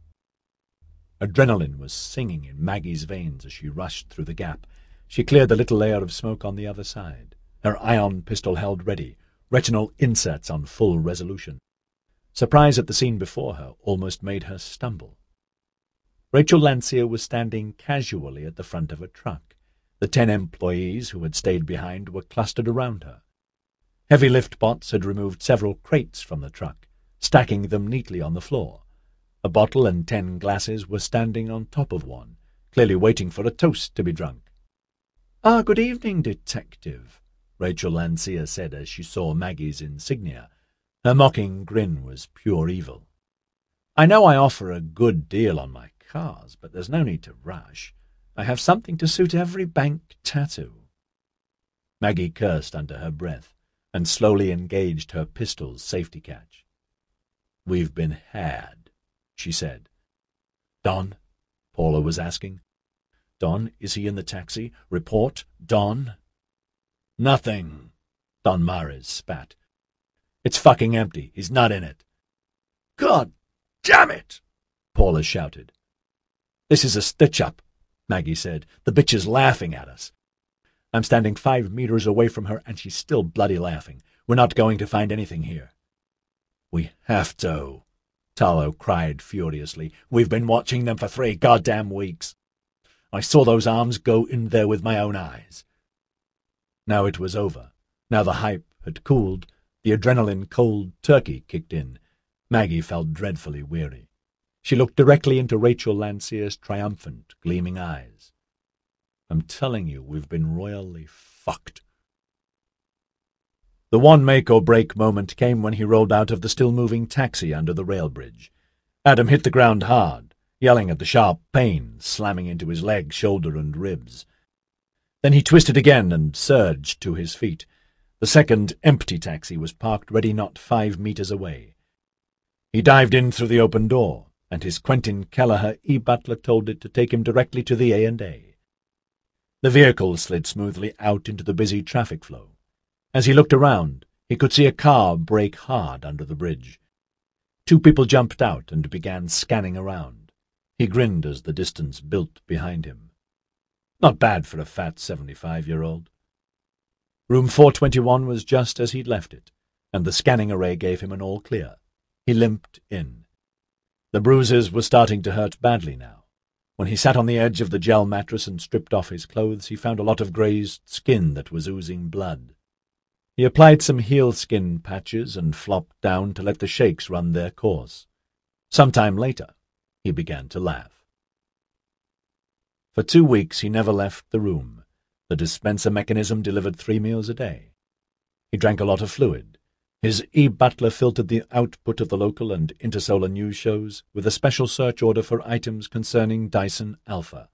Adrenaline was singing in Maggie's veins as she rushed through the gap. She cleared the little layer of smoke on the other side, her ion pistol held ready, retinal inserts on full resolution. Surprise at the scene before her almost made her stumble. Rachel Lancia was standing casually at the front of a truck. The ten employees who had stayed behind were clustered around her. Heavy lift bots had removed several crates from the truck, stacking them neatly on the floor. A bottle and ten glasses were standing on top of one, clearly waiting for a toast to be drunk. "Ah, good evening, detective," Rachel Lancia said as she saw Maggie's insignia. Her mocking grin was pure evil. "I know I offer a good deal on my cars, but there's no need to rush. I have something to suit every bank tattoo." Maggie cursed under her breath and slowly engaged her pistol's safety catch. "We've been had," she said. "Don?" Paula was asking. "Don, is he in the taxi? Report, Don." "Nothing," Don Mares spat. "It's fucking empty. He's not in it." "God damn it!" Paula shouted. "This is a stitch-up," Maggie said. "The bitch is laughing at us." I'm standing five meters away from her, and she's still bloody laughing. "We're not going to find anything here." "We have to," Talo cried furiously. "We've been watching them for three goddamn weeks. I saw those arms go in there with my own eyes." Now it was over. Now the hype had cooled. The adrenaline cold turkey kicked in. Maggie felt dreadfully weary. She looked directly into Rachel Lancia's triumphant, gleaming eyes. "I'm telling you, we've been royally fucked." The one make-or-break moment came when he rolled out of the still-moving taxi under the rail bridge. Adam hit the ground hard, yelling at the sharp pain slamming into his leg, shoulder, and ribs. Then he twisted again and surged to his feet. The second empty taxi was parked ready not five meters away. He dived in through the open door, and his Quentin Kelleher e-butler told it to take him directly to the A and A. The vehicle slid smoothly out into the busy traffic flow. As he looked around, he could see a car brake hard under the bridge. Two people jumped out and began scanning around. He grinned as the distance built behind him. Not bad for a fat seventy-five-year-old. Room four twenty-one was just as he'd left it, and the scanning array gave him an all-clear. He limped in. The bruises were starting to hurt badly now. When he sat on the edge of the gel mattress and stripped off his clothes, he found a lot of grazed skin that was oozing blood. He applied some heel-skin patches and flopped down to let the shakes run their course. Some time later, he began to laugh. For two weeks he never left the room. The dispenser mechanism delivered three meals a day. He drank a lot of fluid. His e-butler filtered the output of the local and intersolar news shows with a special search order for items concerning Dyson Alpha.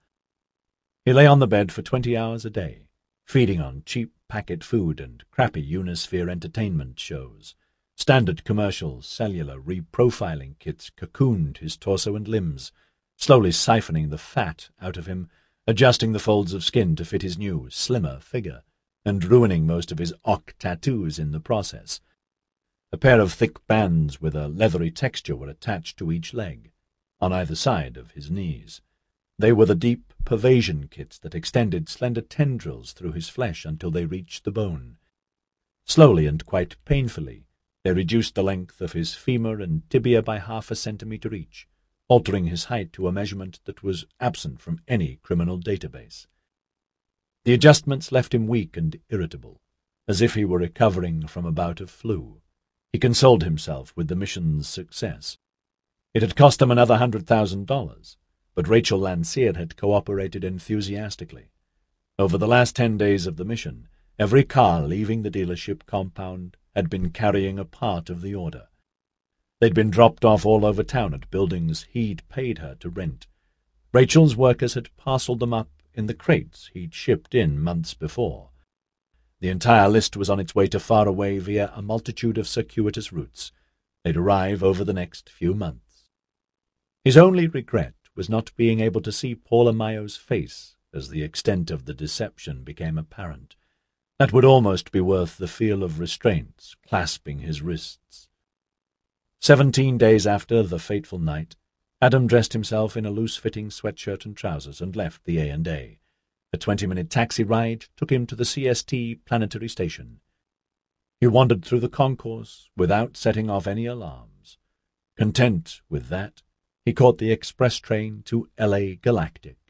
He lay on the bed for twenty hours a day, feeding on cheap packet food and crappy Unisphere entertainment shows. Standard commercial cellular reprofiling kits cocooned his torso and limbs, slowly siphoning the fat out of him, adjusting the folds of skin to fit his new, slimmer figure, and ruining most of his ock tattoos in the process. A pair of thick bands with a leathery texture were attached to each leg, on either side of his knees. They were the deep pervasion kits that extended slender tendrils through his flesh until they reached the bone. Slowly and quite painfully, they reduced the length of his femur and tibia by half a centimetre each, altering his height to a measurement that was absent from any criminal database. The adjustments left him weak and irritable, as if he were recovering from a bout of flu. He consoled himself with the mission's success. It had cost him another hundred thousand dollars, but Rachel Landseer had cooperated enthusiastically. Over the last ten days of the mission, every car leaving the dealership compound had been carrying a part of the order. They'd been dropped off all over town at buildings he'd paid her to rent. Rachel's workers had parceled them up in the crates he'd shipped in months before. The entire list was on its way to far away via a multitude of circuitous routes. They'd arrive over the next few months. His only regret was not being able to see Paula Mayo's face as the extent of the deception became apparent. That would almost be worth the feel of restraints clasping his wrists. Seventeen days after the fateful night, Adam dressed himself in a loose-fitting sweatshirt and trousers and left the A and A. A twenty-minute taxi ride took him to the C S T planetary station. He wandered through the concourse without setting off any alarms. Content with that, he caught the express train to L A Galactic.